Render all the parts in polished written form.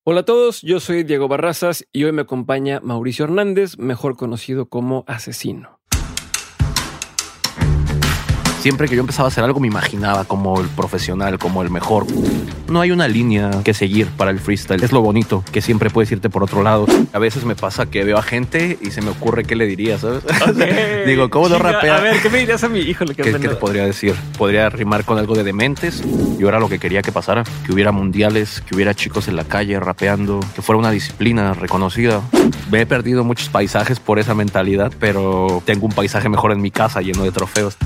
Hola a todos, yo soy Diego Barrazas y hoy me acompaña Mauricio Hernández, mejor conocido como Asesino. Siempre que yo empezaba a hacer algo me imaginaba como el profesional, como el mejor. No hay una línea que seguir para el freestyle. Es lo bonito, que siempre puedes irte por otro lado. A veces me pasa que veo a gente y se me ocurre qué le diría, ¿sabes? Okay. Digo, ¿cómo no rapea? A ver, ¿qué me dirías a mi hijo? ¿Qué te podría decir? Podría rimar con algo de Dementes. Yo era lo que quería que pasara. Que hubiera mundiales, que hubiera chicos en la calle rapeando, que fuera una disciplina reconocida. Me he perdido muchos paisajes por esa mentalidad, pero tengo un paisaje mejor en mi casa lleno de trofeos.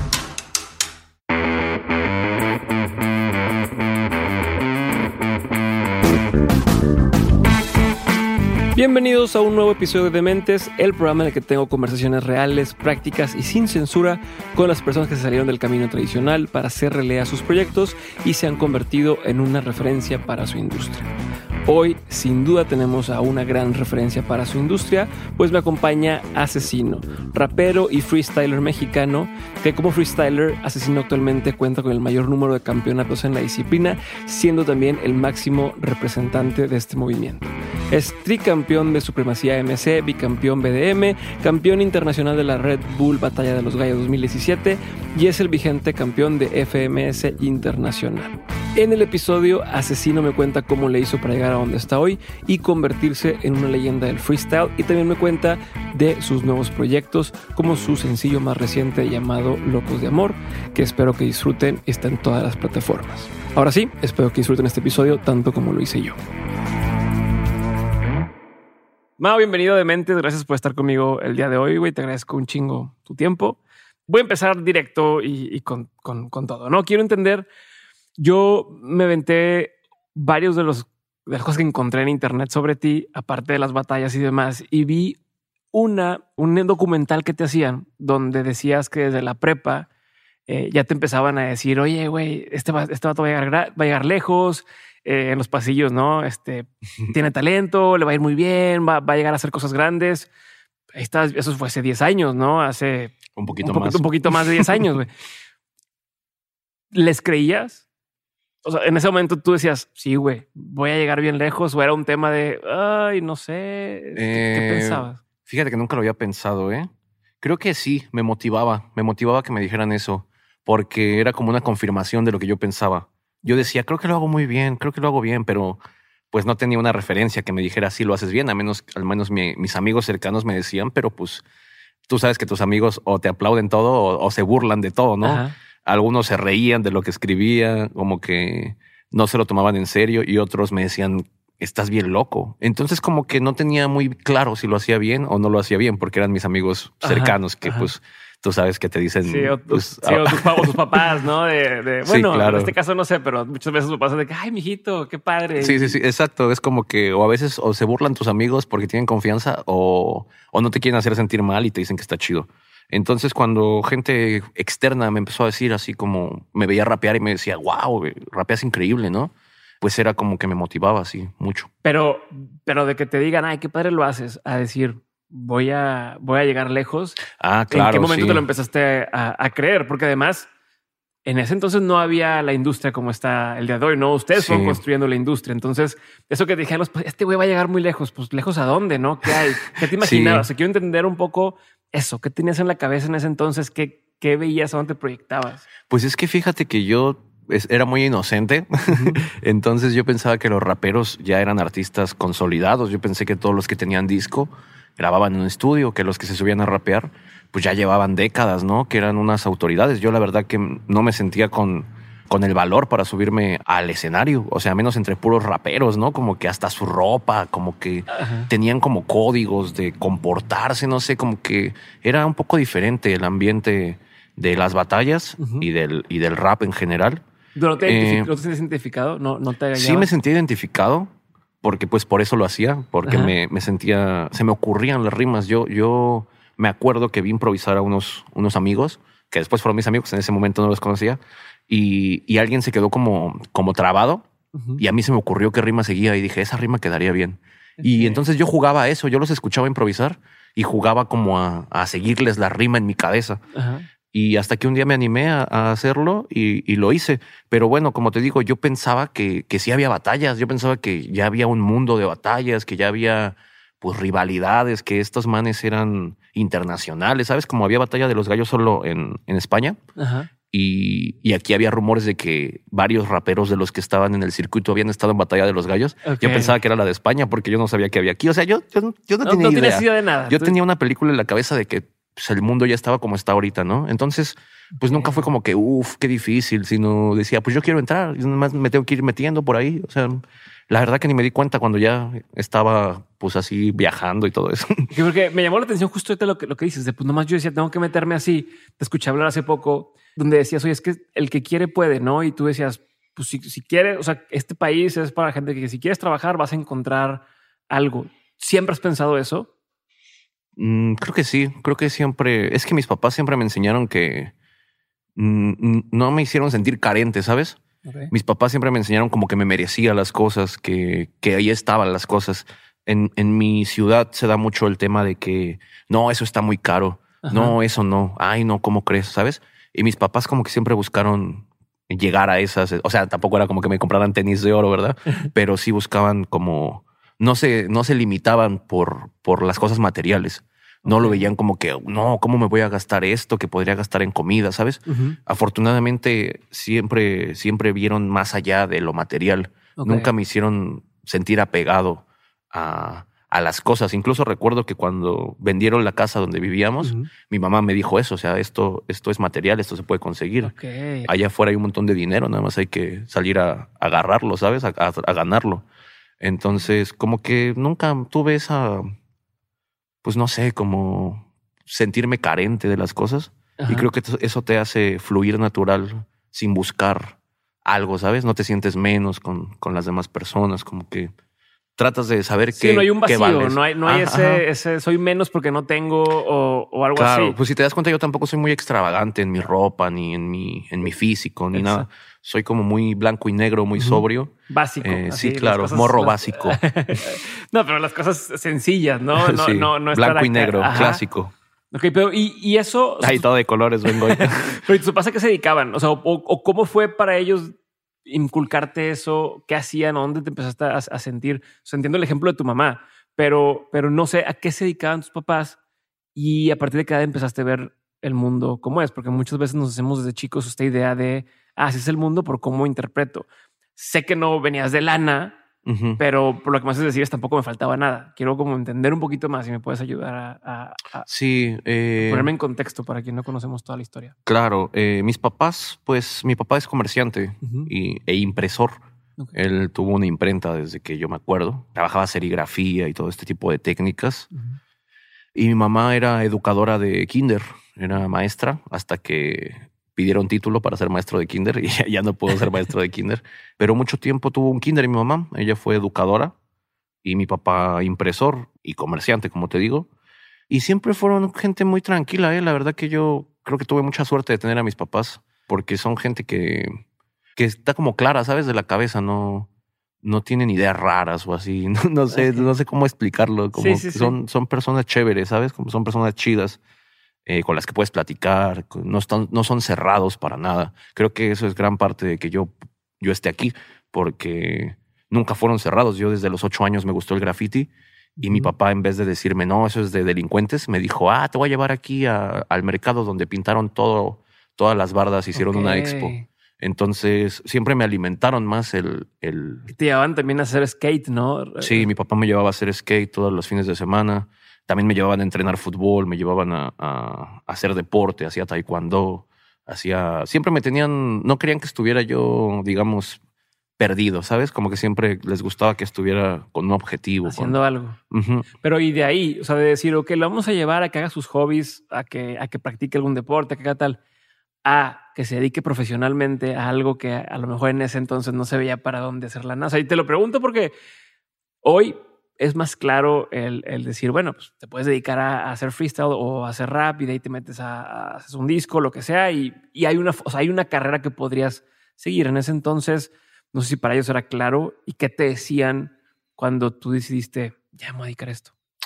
Bienvenidos a un nuevo episodio de Dementes, el programa en el que tengo conversaciones reales, prácticas y sin censura con las personas que se salieron del camino tradicional para hacer realidad sus proyectos y se han convertido en una referencia para su industria. Hoy, sin duda, tenemos a una gran referencia para su industria, pues me acompaña Asesino, rapero y freestyler mexicano, que como freestyler, Asesino actualmente cuenta con el mayor número de campeonatos en la disciplina, siendo también el máximo representante de este movimiento. Es tricampeón de Supremacía MC, bicampeón BDM, campeón internacional de la Red Bull Batalla de los Gallos 2017 y es el vigente campeón de FMS Internacional. En el episodio, Asesino me cuenta cómo le hizo para llegar a donde está hoy y convertirse en una leyenda del freestyle, y también me cuenta de sus nuevos proyectos, como su sencillo más reciente llamado Locos de Amor, que espero que disfruten y está en todas las plataformas. Ahora sí, espero que disfruten este episodio tanto como lo hice yo. Mao, bienvenido a Dementes, gracias por estar conmigo el día de hoy, güey. Te agradezco un chingo tu tiempo. Voy a empezar directo y con todo, ¿no? Quiero entender, yo me aventé varios de las cosas que encontré en internet sobre ti, aparte de las batallas y demás, y vi un documental que te hacían donde decías que desde la prepa ya te empezaban a decir, oye, güey, este vato va a llegar lejos, en los pasillos, ¿no? Tiene talento, le va a ir muy bien, va a llegar a hacer cosas grandes. Ahí está, eso fue hace 10 años, ¿no? Hace un poquito más de 10 años, güey. ¿Les creías? O sea, en ese momento tú decías, sí, güey, voy a llegar bien lejos, o era un tema de, ay, no sé, ¿qué pensabas? Fíjate que nunca lo había pensado, ¿eh? Creo que sí, me motivaba que me dijeran eso, porque era como una confirmación de lo que yo pensaba. Yo decía, creo que lo hago muy bien, creo que lo hago bien, pero pues no tenía una referencia que me dijera, sí, lo haces bien, al menos mis amigos cercanos me decían, pero pues tú sabes que tus amigos o te aplauden todo o se burlan de todo, ¿no? Ajá. Algunos se reían de lo que escribía, como que no se lo tomaban en serio, y otros me decían, estás bien loco. Entonces como que no tenía muy claro si lo hacía bien o no lo hacía bien, porque eran mis amigos cercanos que pues tú sabes que te dicen... Sí, o tus papás, ¿no? Bueno, sí, claro. En este caso no sé, pero muchas veces me pasa de que, ay, mijito, qué padre. Sí, exacto. Es como que o a veces o se burlan tus amigos porque tienen confianza o no te quieren hacer sentir mal y te dicen que está chido. Entonces, cuando gente externa me empezó a decir así como me veía rapear y me decía, wow, rapeas increíble, ¿no? Pues era como que me motivaba así mucho. Pero de que te digan, ay, qué padre lo haces, a decir, voy a llegar lejos. Ah, claro. ¿En qué momento sí. te lo empezaste a creer? Porque además, en ese entonces no había la industria como está el día de hoy, ¿no? Ustedes fueron construyendo la industria. Entonces, eso que te dijeron, pues este güey va a llegar muy lejos. Pues ¿lejos a dónde, no? ¿Qué hay? ¿Qué te imaginabas? O sea, quiero entender un poco eso. ¿Qué tenías en la cabeza en ese entonces? ¿Qué veías? ¿A dónde te proyectabas? Pues es que fíjate que yo era muy inocente. Uh-huh. Entonces yo pensaba que los raperos ya eran artistas consolidados. Yo pensé que todos los que tenían disco grababan en un estudio, que los que se subían a rapear pues ya llevaban décadas, ¿no? Que eran unas autoridades. Yo la verdad que no me sentía con el valor para subirme al escenario. O sea, menos entre puros raperos, ¿no? Como que hasta su ropa, como que tenían como códigos de comportarse, no sé, como que era un poco diferente el ambiente de las batallas y del rap en general. ¿No te sentías identificado? ¿No te agallaba? Sí me sentía identificado, porque pues por eso lo hacía, porque me sentía, se me ocurrían las rimas. Yo me acuerdo que vi improvisar a unos amigos, que después fueron mis amigos, en ese momento no los conocía, y alguien se quedó como trabado, y a mí se me ocurrió qué rima seguía, y dije, esa rima quedaría bien. Y entonces yo jugaba a eso, yo los escuchaba improvisar, y jugaba como a seguirles la rima en mi cabeza. Y hasta que un día me animé a hacerlo y lo hice. Pero bueno, como te digo, yo pensaba que sí había batallas. Yo pensaba que ya había un mundo de batallas, que ya había pues rivalidades, que estos manes eran internacionales. ¿Sabes? Como había batalla de los gallos solo en España. Ajá. Y aquí había rumores de que varios raperos de los que estaban en el circuito habían estado en Batalla de los Gallos. Ok. Yo pensaba que era la de España porque yo no sabía que había aquí. O sea, yo no tenía No idea. tienes idea de nada. Yo tenía una película en la cabeza de que pues, el mundo ya estaba como está ahorita, ¿no? Entonces, pues nunca fue como que, qué difícil, sino decía, pues yo quiero entrar y nada más me tengo que ir metiendo por ahí. O sea, la verdad que ni me di cuenta cuando ya estaba pues así viajando y todo eso. Sí, porque me llamó la atención justo ahorita lo que dices, de pues nomás yo decía, tengo que meterme así. Te escuché hablar hace poco donde decías, oye, es que el que quiere puede, ¿no? Y tú decías, pues si quiere, o sea, este país es para gente que si quieres trabajar vas a encontrar algo. ¿Siempre has pensado eso? Creo que sí, creo que siempre, es que mis papás siempre me enseñaron que no me hicieron sentir carente, ¿sabes? Okay. Mis papás siempre me enseñaron como que me merecía las cosas, que ahí estaban las cosas. En mi ciudad se da mucho el tema de que no, eso está muy caro. Ajá. No, eso no. Ay, no, ¿cómo crees? ¿Sabes? Y mis papás como que siempre buscaron llegar a esas. O sea, tampoco era como que me compraran tenis de oro, ¿verdad? Pero sí buscaban como no se limitaban por las cosas materiales. No lo veían como que, no, ¿cómo me voy a gastar esto que podría gastar en comida? ¿Sabes? Ujú. Afortunadamente siempre vieron más allá de lo material. Ok. Nunca me hicieron sentir apegado a las cosas. Incluso recuerdo que cuando vendieron la casa donde vivíamos, Ujú. mi mamá me dijo eso. O sea, esto es material, esto se puede conseguir. Ok. Allá afuera hay un montón de dinero, nada más hay que salir a agarrarlo, ¿sabes? A ganarlo. Entonces, como que nunca tuve esa, pues no sé, como sentirme carente de las cosas. Ajá. Y creo que eso te hace fluir natural sin buscar algo, ¿sabes? No te sientes menos con las demás personas, como que tratas de saber Sí, no hay un qué vacío, vales. no hay Ajá. ese soy menos porque no tengo o algo Claro, así. pues si te das cuenta, yo tampoco soy muy extravagante en mi ropa, ni en mi físico, ni nada. Exacto. Soy como muy blanco y negro, muy sobrio. Básico. Sí, así, claro, las cosas- morro las- básico. No, pero las cosas sencillas, ¿no? No, Sí, no estar blanco y acá. negro, Ajá. clásico. Ok, pero y eso. O sea, Ahí todo de colores vengo hoy. pero ¿y tus papás a qué se dedicaban? O sea, o cómo fue para ellos inculcarte eso, qué hacían, a dónde te empezaste a sentir. O sea, entiendo el ejemplo de tu mamá, pero no sé a qué se dedicaban tus papás y a partir de qué edad empezaste a ver el mundo como es, porque muchas veces nos hacemos desde chicos esta idea de así es el mundo por cómo interpreto. Sé que no venías de lana, Ujú. pero por lo que me haces decir es tampoco me faltaba nada. Quiero como entender un poquito más y me puedes ayudar a Sí, ponerme en contexto para quien no conocemos toda la historia. claro. Mis papás, pues mi papá es comerciante Ujú. e impresor. Ok. Él tuvo una imprenta desde que yo me acuerdo. Trabajaba serigrafía y todo este tipo de técnicas. Ujú. Y mi mamá era educadora de kinder, era maestra hasta que pidieron título para ser maestro de kinder y ya no puedo ser maestro de kinder. Pero mucho tiempo tuvo un kinder y mi mamá, ella fue educadora y mi papá impresor y comerciante, como te digo. Y siempre fueron gente muy tranquila, ¿eh? La verdad que yo creo que tuve mucha suerte de tener a mis papás porque son gente que está como clara, ¿sabes? De la cabeza, no tienen ideas raras o así. No sé, Ok. no sé cómo explicarlo. Como Sí. son personas chéveres, ¿sabes? Como son personas chidas con las que puedes platicar. No son cerrados para nada. Creo que eso es gran parte de que yo esté aquí, porque nunca fueron cerrados. Yo desde los 8 años me gustó el graffiti y mi Ujú. papá, en vez de decirme, no, eso es de delincuentes, me dijo, te voy a llevar aquí al mercado donde pintaron todas las bardas, hicieron una expo. Ok. Entonces siempre me alimentaron más Te llevaban también a hacer skate, ¿no? Sí, mi papá me llevaba a hacer skate todos los fines de semana. También me llevaban a entrenar fútbol, me llevaban a hacer deporte, hacía taekwondo, siempre me tenían, no querían que estuviera yo, digamos, perdido, ¿sabes? Como que siempre les gustaba que estuviera con un objetivo. Haciendo algo. Ujú. Pero y de ahí, o sea, de decir, ok, lo vamos a llevar a que haga sus hobbies, a que practique algún deporte, a que haga tal, a que se dedique profesionalmente a algo que a lo mejor en ese entonces no se veía para dónde hacer la NASA. Y te lo pregunto porque hoy es más claro el decir, bueno, pues te puedes dedicar a hacer freestyle o a hacer rap y de ahí te metes a hacer un disco, lo que sea. Y hay una carrera que podrías seguir. En ese entonces, no sé si para ellos era claro y qué te decían cuando tú decidiste, ya me voy a dedicar a esto.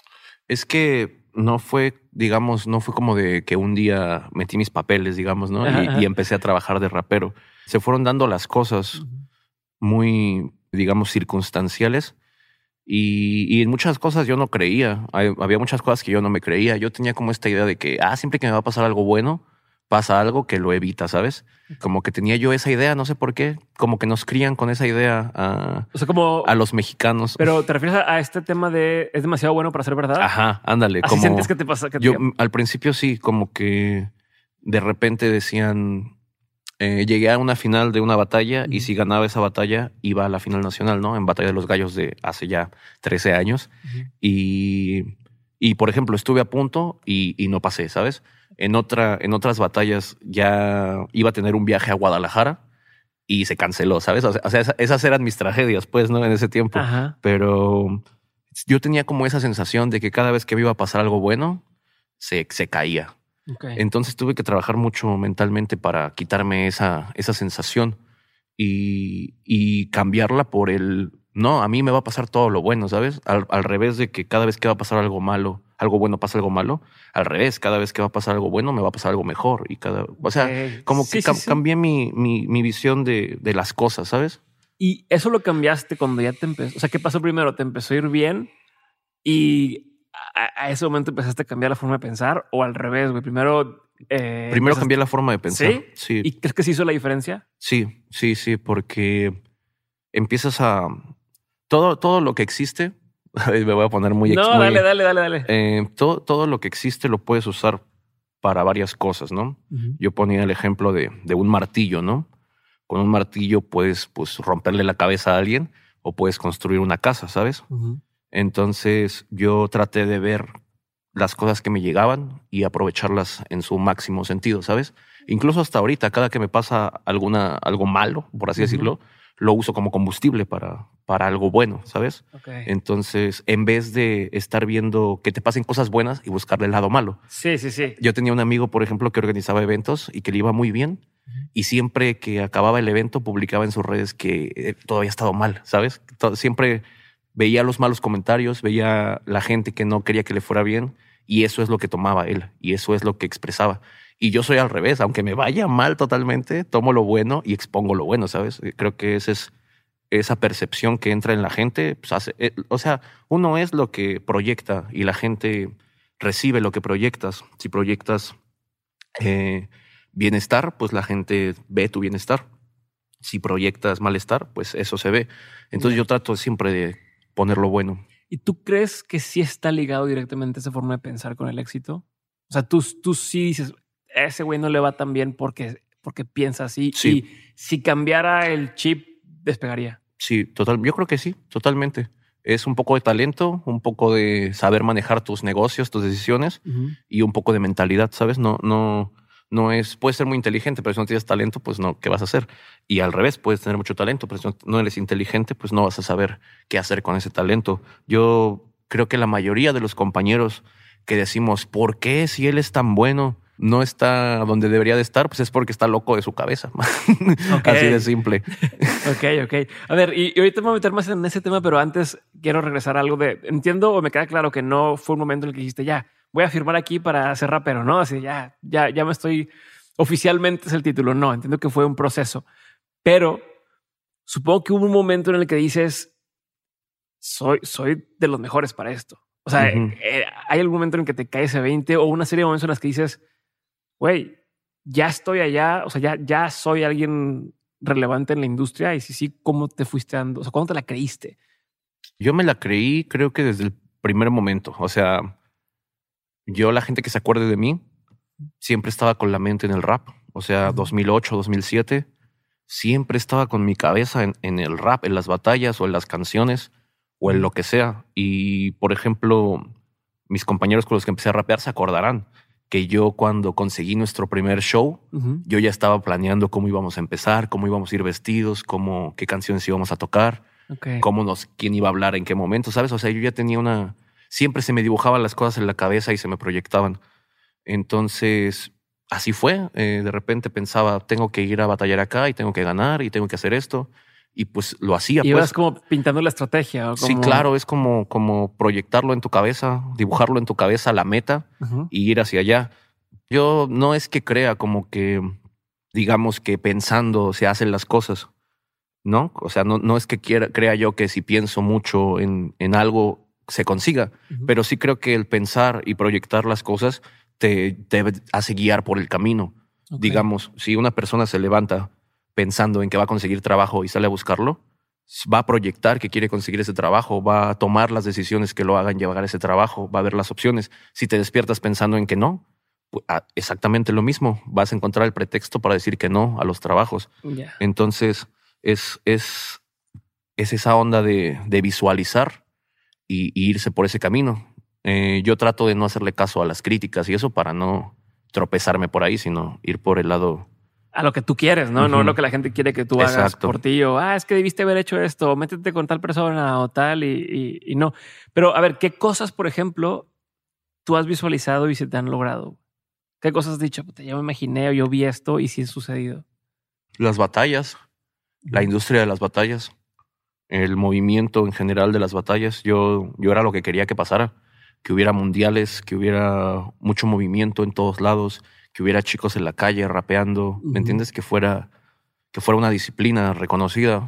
Es que no fue, digamos, no fue como de que un día metí mis papeles, digamos, ¿no? Y empecé a trabajar de rapero. Se fueron dando las cosas muy, digamos, circunstanciales. Y en muchas cosas yo no creía. Había muchas cosas que yo no me creía. Yo tenía como esta idea de que, siempre que me va a pasar algo bueno, pasa algo que lo evita, ¿sabes? Como que tenía yo esa idea, no sé por qué. Como que nos crían con esa idea o sea, como a los mexicanos. Pero te refieres a este tema de es demasiado bueno para ser verdad. Ajá, ándale. ¿Así sientes que te pasa? Yo al principio sí, como que de repente decían, llegué a una final de una batalla y si ganaba esa batalla iba a la final nacional, ¿no? En Batalla de los Gallos de hace ya 13 años. Y por ejemplo, estuve a punto y no pasé, ¿sabes? En otras batallas ya iba a tener un viaje a Guadalajara y se canceló, ¿sabes? O sea, esas eran mis tragedias, pues, ¿no? En ese tiempo. Ajá. Pero yo tenía como esa sensación de que cada vez que me iba a pasar algo bueno, se caía. Okay. Entonces tuve que trabajar mucho mentalmente para quitarme esa sensación y cambiarla por no, a mí me va a pasar todo lo bueno, ¿sabes? Al revés de que cada vez que va a pasar algo malo, algo bueno pasa algo malo. Al revés, cada vez que va a pasar algo bueno, me va a pasar algo mejor. O sea, como que cambié mi visión de las cosas, ¿sabes? Y eso lo cambiaste cuando ya te empezó. O sea, ¿qué pasó primero? ¿Te empezó a ir bien? Y a ese momento empezaste a cambiar la forma de pensar, o al revés, güey. Primero cambié la forma de pensar. ¿Sí? ¿Y crees que se hizo la diferencia? Sí, porque empiezas a todo lo que existe. Me voy a poner muy... No, dale. Todo lo que existe lo puedes usar para varias cosas, ¿no? Yo ponía el ejemplo de un martillo, ¿no? Con un martillo puedes pues romperle la cabeza a alguien o puedes construir una casa, ¿sabes? Entonces yo traté de ver las cosas que me llegaban y aprovecharlas en su máximo sentido, ¿sabes? Incluso hasta ahorita, cada que me pasa algo malo, por así decirlo, lo uso como combustible para algo bueno, ¿sabes? Okay. Entonces, en vez de estar viendo que te pasen cosas buenas y buscarle el lado malo. Sí. Yo tenía un amigo, por ejemplo, que organizaba eventos y que le iba muy bien. Y siempre que acababa el evento, publicaba en sus redes que todo había estado mal, ¿sabes? Siempre veía los malos comentarios, veía la gente que no quería que le fuera bien y eso es lo que tomaba él y eso es lo que expresaba. Y yo soy al revés, aunque me vaya mal totalmente, tomo lo bueno y expongo lo bueno, ¿sabes? Creo que esa percepción que entra en la gente, pues o sea, uno es lo que proyecta y la gente recibe lo que proyectas. Si proyectas bienestar, pues la gente ve tu bienestar. Si proyectas malestar, pues eso se ve. Entonces yo trato siempre de poner lo bueno. ¿Y tú crees que sí está ligado directamente esa forma de pensar con el éxito? O sea, tú sí dices, ese güey no le va tan bien porque piensa así. Sí. Y si cambiara el chip, despegaría. Sí, yo creo que sí, totalmente. Es un poco de talento, un poco de saber manejar tus negocios, tus decisiones y un poco de mentalidad, ¿sabes? No es, puedes ser muy inteligente, pero si no tienes talento, pues no, ¿qué vas a hacer? Y al revés, puedes tener mucho talento, pero si no eres inteligente, pues no vas a saber qué hacer con ese talento. Yo creo que la mayoría de los compañeros que decimos, ¿por qué si él es tan bueno no está donde debería de estar? Pues es porque está loco de su cabeza. Okay. Así de simple. Ok. A ver, y ahorita me voy a meter más en ese tema, pero antes quiero regresar a algo entiendo o me queda claro que no fue un momento en el que dijiste, ya, voy a firmar aquí para ser rapero, ¿no? Así, ya me estoy, oficialmente es el título. No, entiendo que fue un proceso, pero supongo que hubo un momento en el que dices, soy de los mejores para esto. O sea, ¿hay algún momento en el que te cae ese 20 o una serie de momentos en los que dices, güey, ya estoy allá, o sea, ya soy alguien relevante en la industria? Y sí, ¿cómo te fuiste dando? O sea, ¿cuándo te la creíste? Yo me la creí, creo que desde el primer momento. O sea, la gente que se acuerde de mí, siempre estaba con la mente en el rap. O sea, 2008, 2007, siempre estaba con mi cabeza en el rap, en las batallas o en las canciones o en lo que sea. Y, por ejemplo, mis compañeros con los que empecé a rapear se acordarán que yo cuando conseguí nuestro primer show, yo ya estaba planeando cómo íbamos a empezar, cómo íbamos a ir vestidos, qué canciones íbamos a tocar, quién iba a hablar en qué momento, ¿sabes? O sea, yo ya tenía siempre se me dibujaban las cosas en la cabeza y se me proyectaban. Entonces, así fue. De repente pensaba, tengo que ir a batallar acá y tengo que ganar y tengo que hacer esto. Y pues lo hacía. Y pues. vas como pintando la estrategia. ¿O como... Sí, claro, es como proyectarlo en tu cabeza, dibujarlo en tu cabeza, la meta, y ir hacia allá. Yo no es que crea como que, digamos que pensando se hacen las cosas, ¿no? O sea, no es que crea yo que si pienso mucho en algo se consiga, pero sí creo que el pensar y proyectar las cosas te hace guiar por el camino. Okay. Digamos, si una persona se levanta pensando en que va a conseguir trabajo y sale a buscarlo, va a proyectar que quiere conseguir ese trabajo, va a tomar las decisiones que lo hagan llegar a ese trabajo, va a ver las opciones. Si te despiertas pensando en que no, pues exactamente lo mismo. Vas a encontrar el pretexto para decir que no a los trabajos. Yeah. Entonces, es esa onda de visualizar y irse por ese camino. Yo trato de no hacerle caso a las críticas y eso para no tropezarme por ahí, sino ir por el lado... A lo que tú quieres, ¿no? No lo que la gente quiere que tú hagas por ti. O, es que debiste haber hecho esto. O métete con tal persona o tal y no. Pero, a ver, ¿qué cosas, por ejemplo, tú has visualizado y se te han logrado? ¿Qué cosas has dicho? Ya me imaginé o yo vi esto y sí ha sucedido. Las batallas. La industria de las batallas. El movimiento en general de las batallas. Yo era lo que quería que pasara. Que hubiera mundiales, que hubiera mucho movimiento en todos lados, que hubiera chicos en la calle rapeando, ¿me entiendes? Que fuera una disciplina reconocida.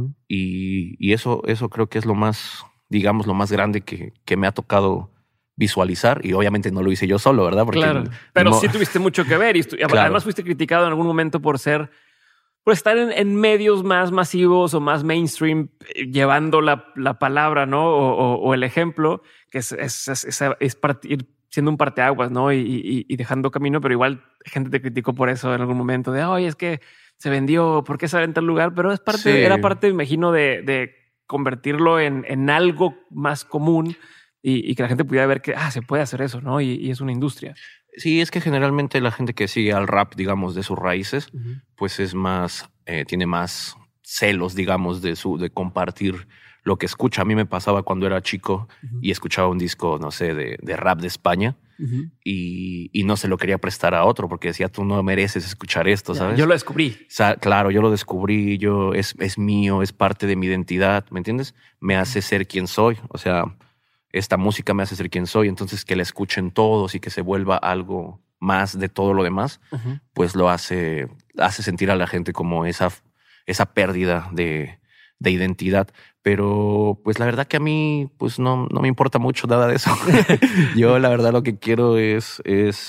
Y eso creo que es lo más, digamos, lo más grande que me ha tocado visualizar. Y obviamente no lo hice yo solo, ¿verdad? Porque claro, pero sí tuviste mucho que ver. Y claro. Además fuiste criticado en algún momento por estar en medios más masivos o más mainstream, llevando la palabra, ¿no? O el ejemplo, que es partir siendo un parteaguas, ¿no? Y dejando camino, pero igual gente te criticó por eso en algún momento de, oye, es que se vendió, ¿por qué sale en tal lugar? Pero era parte, me imagino, de convertirlo en algo más común y que la gente pudiera ver que se puede hacer eso, ¿no? Y es una industria. Sí, es que generalmente la gente que sigue al rap, digamos, de sus raíces, pues es más, tiene más celos, digamos, de compartir lo que escucha. A mí me pasaba cuando era chico y escuchaba un disco, no sé, de rap de España y no se lo quería prestar a otro porque decía, tú no mereces escuchar esto, ¿sabes? Yo lo descubrí. O sea, claro, yo lo descubrí, es mío, es parte de mi identidad, ¿me entiendes? Me hace ser quien soy, o sea... Esta música me hace ser quien soy, entonces que la escuchen todos y que se vuelva algo más de todo lo demás, pues lo hace sentir a la gente como esa pérdida de identidad. Pero pues la verdad que a mí pues no me importa mucho nada de eso. Yo la verdad lo que quiero es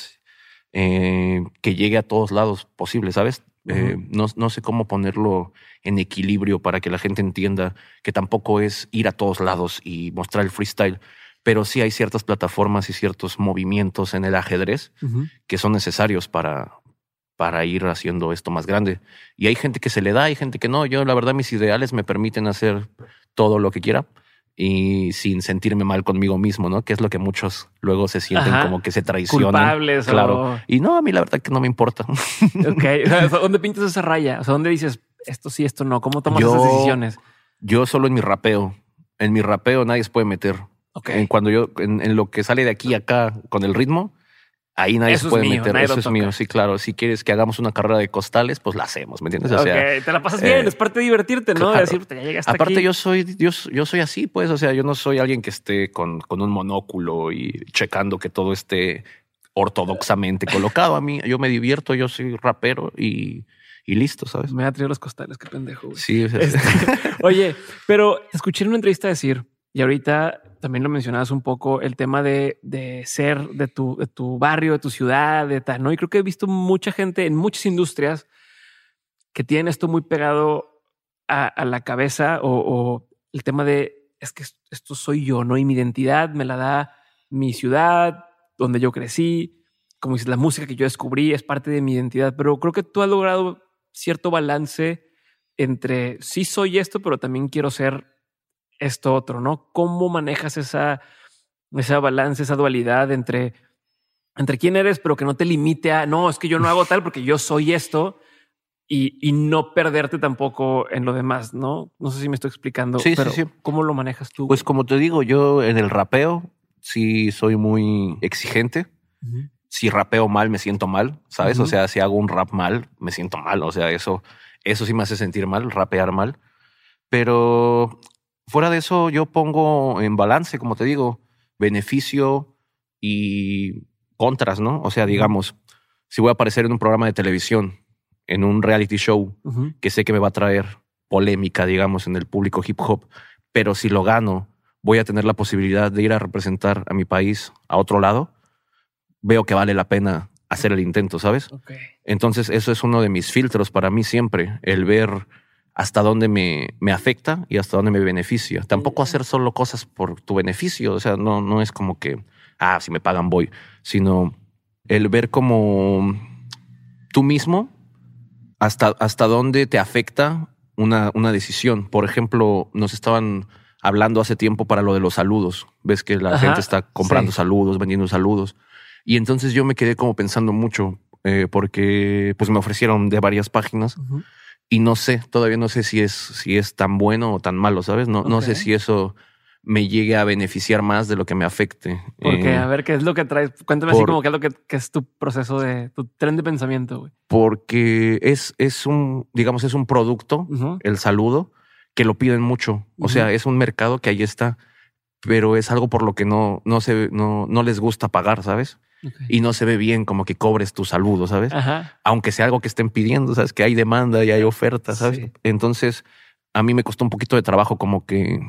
que llegue a todos lados posible, ¿sabes? No sé cómo ponerlo en equilibrio para que la gente entienda que tampoco es ir a todos lados y mostrar el freestyle, pero sí hay ciertas plataformas y ciertos movimientos en el ajedrez que son necesarios para ir haciendo esto más grande. Y hay gente que se le da, hay gente que no. Yo la verdad mis ideales me permiten hacer todo lo que quiera y sin sentirme mal conmigo mismo, ¿no? Que es lo que muchos luego se sienten como que se traicionan. Culpables. Claro. Y no, a mí la verdad que no me importa. Ok. O sea, ¿dónde pintas esa raya? O sea, ¿dónde dices esto sí, esto no? ¿Cómo tomas esas decisiones? Yo solo en mi rapeo. En mi rapeo nadie se puede meter. Okay. Cuando en lo que sale de aquí a acá con el ritmo, ahí nadie se puede meter. Eso es mío, sí, claro. Si quieres que hagamos una carrera de costales, pues la hacemos, ¿me entiendes? O sea, te la pasas bien, es parte de divertirte, ¿no? Claro. De decir, ya llegaste aparte aquí. yo soy así, pues, o sea, yo no soy alguien que esté con un monóculo y checando que todo esté ortodoxamente colocado. A mí, yo me divierto, yo soy rapero y listo, ¿sabes? Me ha traído los costales, qué pendejo, güey. Sí, o sea, Oye, pero escuché en una entrevista decir, y ahorita también lo mencionabas un poco, el tema de ser de tu barrio, de tu ciudad, de tal, ¿no? Y creo que he visto mucha gente en muchas industrias que tienen esto muy pegado a la cabeza o el tema de, es que esto soy yo, ¿no? Y mi identidad me la da mi ciudad, donde yo crecí, como dices, la música que yo descubrí es parte de mi identidad, pero creo que tú has logrado cierto balance entre sí soy esto, pero también quiero ser esto otro, ¿no? ¿Cómo manejas esa balance, esa dualidad entre quién eres, pero que no te limite a, no, es que yo no hago tal porque yo soy esto y no perderte tampoco en lo demás, ¿no? No sé si me estoy explicando, sí, pero sí. ¿cómo lo manejas tú? Pues como te digo, yo en el rapeo sí soy muy exigente. Si rapeo mal, me siento mal, ¿sabes? O sea, si hago un rap mal, me siento mal. O sea, eso sí me hace sentir mal, rapear mal. Pero fuera de eso, yo pongo en balance, como te digo, beneficio y contras, ¿no? O sea, digamos, si voy a aparecer en un programa de televisión, en un reality show, que sé que me va a traer polémica, digamos, en el público hip hop, pero si lo gano, voy a tener la posibilidad de ir a representar a mi país a otro lado, veo que vale la pena hacer el intento, ¿sabes? Okay. Entonces, eso es uno de mis filtros para mí siempre, el ver hasta dónde me afecta y hasta dónde me beneficia. Tampoco hacer solo cosas por tu beneficio, o sea, no es como que, si me pagan voy, sino el ver como tú mismo hasta dónde te afecta una decisión. Por ejemplo, nos estaban hablando hace tiempo para lo de los saludos. Ves que la gente está comprando saludos, vendiendo saludos. Y entonces yo me quedé como pensando mucho porque pues me ofrecieron de varias páginas y no sé, todavía no sé si es tan bueno o tan malo, ¿sabes? No sé si eso me llegue a beneficiar más de lo que me afecte. Porque, a ver, ¿qué es lo que traes? Cuéntame así como qué es lo que es tu proceso tu tren de pensamiento, güey. Porque es un producto, el saludo, que lo piden mucho. O sea, es un mercado que ahí está, pero es algo por lo que no les gusta pagar, ¿sabes? Okay. Y no se ve bien como que cobres tu saludo, ¿sabes? Ajá. Aunque sea algo que estén pidiendo, ¿sabes? Que hay demanda y hay oferta, ¿sabes? Sí. Entonces, a mí me costó un poquito de trabajo como que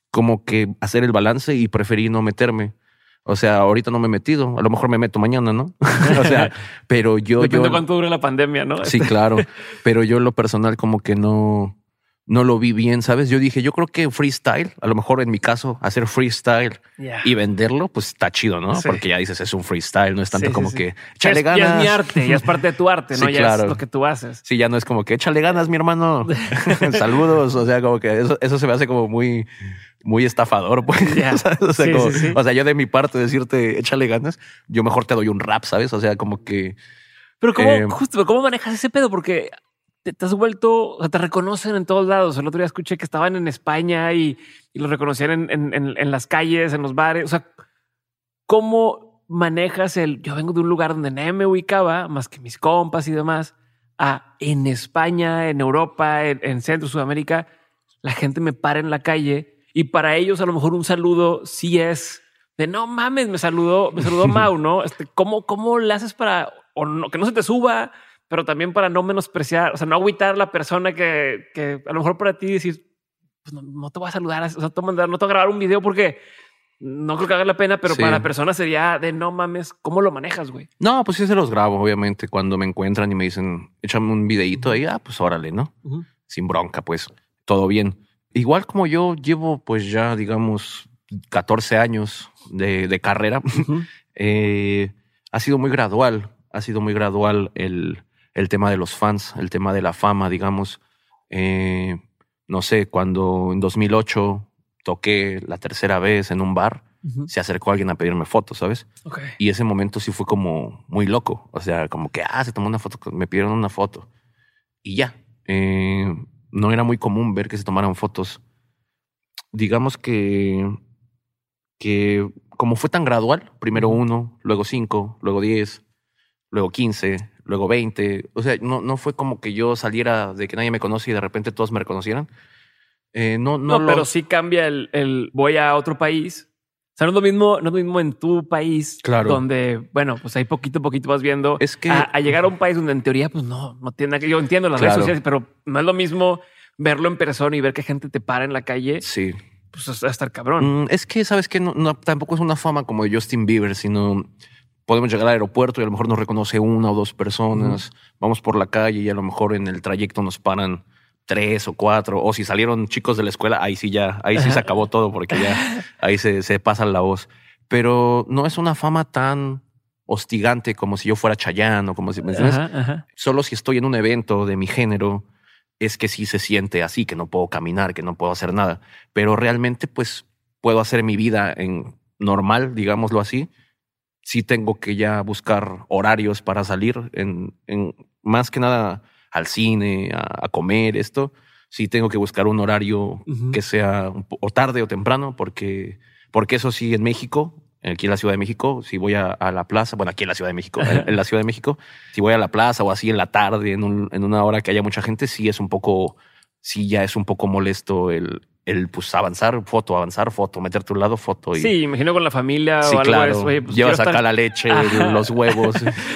hacer el balance y preferí no meterme. O sea, ahorita no me he metido. A lo mejor me meto mañana, ¿no? O sea, pero Depende de cuánto dure la pandemia, ¿no? Sí, claro. Pero yo en lo personal como que no lo vi bien, ¿sabes? Yo dije, yo creo que freestyle, a lo mejor en mi caso, hacer freestyle y venderlo, pues está chido, ¿no? Sí. Porque ya dices, es un freestyle, no es tanto como que échale ganas. Ya es mi arte, ya es parte de tu arte, ¿no? Sí, ya claro. Es lo que tú haces. Sí, ya no es como que échale ganas, mi hermano. Saludos. O sea, como que eso se me hace como muy estafador, pues. Yeah. O sea, o sea, yo de mi parte decirte échale ganas, yo mejor te doy un rap, ¿sabes? O sea, como que. Pero ¿cómo manejas ese pedo? Porque te has vuelto, o sea, te reconocen en todos lados. El otro día escuché que estaban en España y lo reconocían en las calles, en los bares. O sea, ¿cómo manejas yo vengo de un lugar donde nadie me ubicaba, más que mis compas y demás, en España, en Europa, en Centro, Sudamérica, la gente me para en la calle y para ellos a lo mejor un saludo sí es de no mames, me saludó Mau, ¿no? ¿Cómo le haces para que no se te suba? Pero también para no menospreciar, o sea, no agüitar a la persona que a lo mejor para ti decir, pues no te voy a saludar, o sea, no te voy a grabar un video porque no creo que haga la pena, pero para la persona sería de no mames, ¿cómo lo manejas, güey? No, pues sí se los grabo, obviamente, cuando me encuentran y me dicen, échame un videíto ahí, pues órale, ¿no? Sin bronca, pues, todo bien. Igual como yo llevo, pues ya, digamos, 14 años de carrera, ha sido muy gradual el tema de los fans, el tema de la fama, digamos. No sé, cuando en 2008 toqué la tercera vez en un bar, se acercó alguien a pedirme fotos, ¿sabes? Okay. Y ese momento sí fue como muy loco. O sea, como que, se tomó una foto, me pidieron una foto. Y ya. No era muy común ver que se tomaran fotos. Digamos que como fue tan gradual, primero 1, luego 5, luego 10, luego 15... luego 20. O sea, no fue como que yo saliera de que nadie me conoce y de repente todos me reconocieran. Pero sí cambia el voy a otro país. O sea, no es lo mismo en tu país, claro, donde, bueno, pues ahí poquito a poquito vas viendo. Es que a llegar a un país donde en teoría, pues no tiene nada que. Yo entiendo las redes sociales, pero no es lo mismo verlo en persona y ver que gente te para en la calle. Sí. Pues va a estar cabrón. Es que, ¿sabes qué? No, tampoco es una fama como de Justin Bieber, sino podemos llegar al aeropuerto y a lo mejor nos reconoce 1 o 2 personas. Vamos por la calle y a lo mejor en el trayecto nos paran 3 o 4. O si salieron chicos de la escuela, ahí sí se acabó todo porque ya ahí se pasa la voz. Pero no es una fama tan hostigante como si yo fuera Chayanne o como si... ¿me entiendes? Solo si estoy en un evento de mi género es que sí se siente así, que no puedo caminar, que no puedo hacer nada. Pero realmente pues puedo hacer mi vida en normal, digámoslo así. Sí tengo que ya buscar horarios para salir en más que nada al cine, a comer, esto. Sí tengo que buscar un horario que sea o tarde o temprano, porque eso sí en México, aquí en la Ciudad de México, si voy a la plaza, bueno, aquí en la Ciudad de México, en la Ciudad de México, si voy a la plaza o así en la tarde, en una hora que haya mucha gente, sí es un poco sí ya es un poco molesto el pues avanzar foto, meterte a un lado, foto. Y, sí, imagino con la familia sí, o algo claro. es, oye, pues llevas quiero acá estar... la leche, los huevos.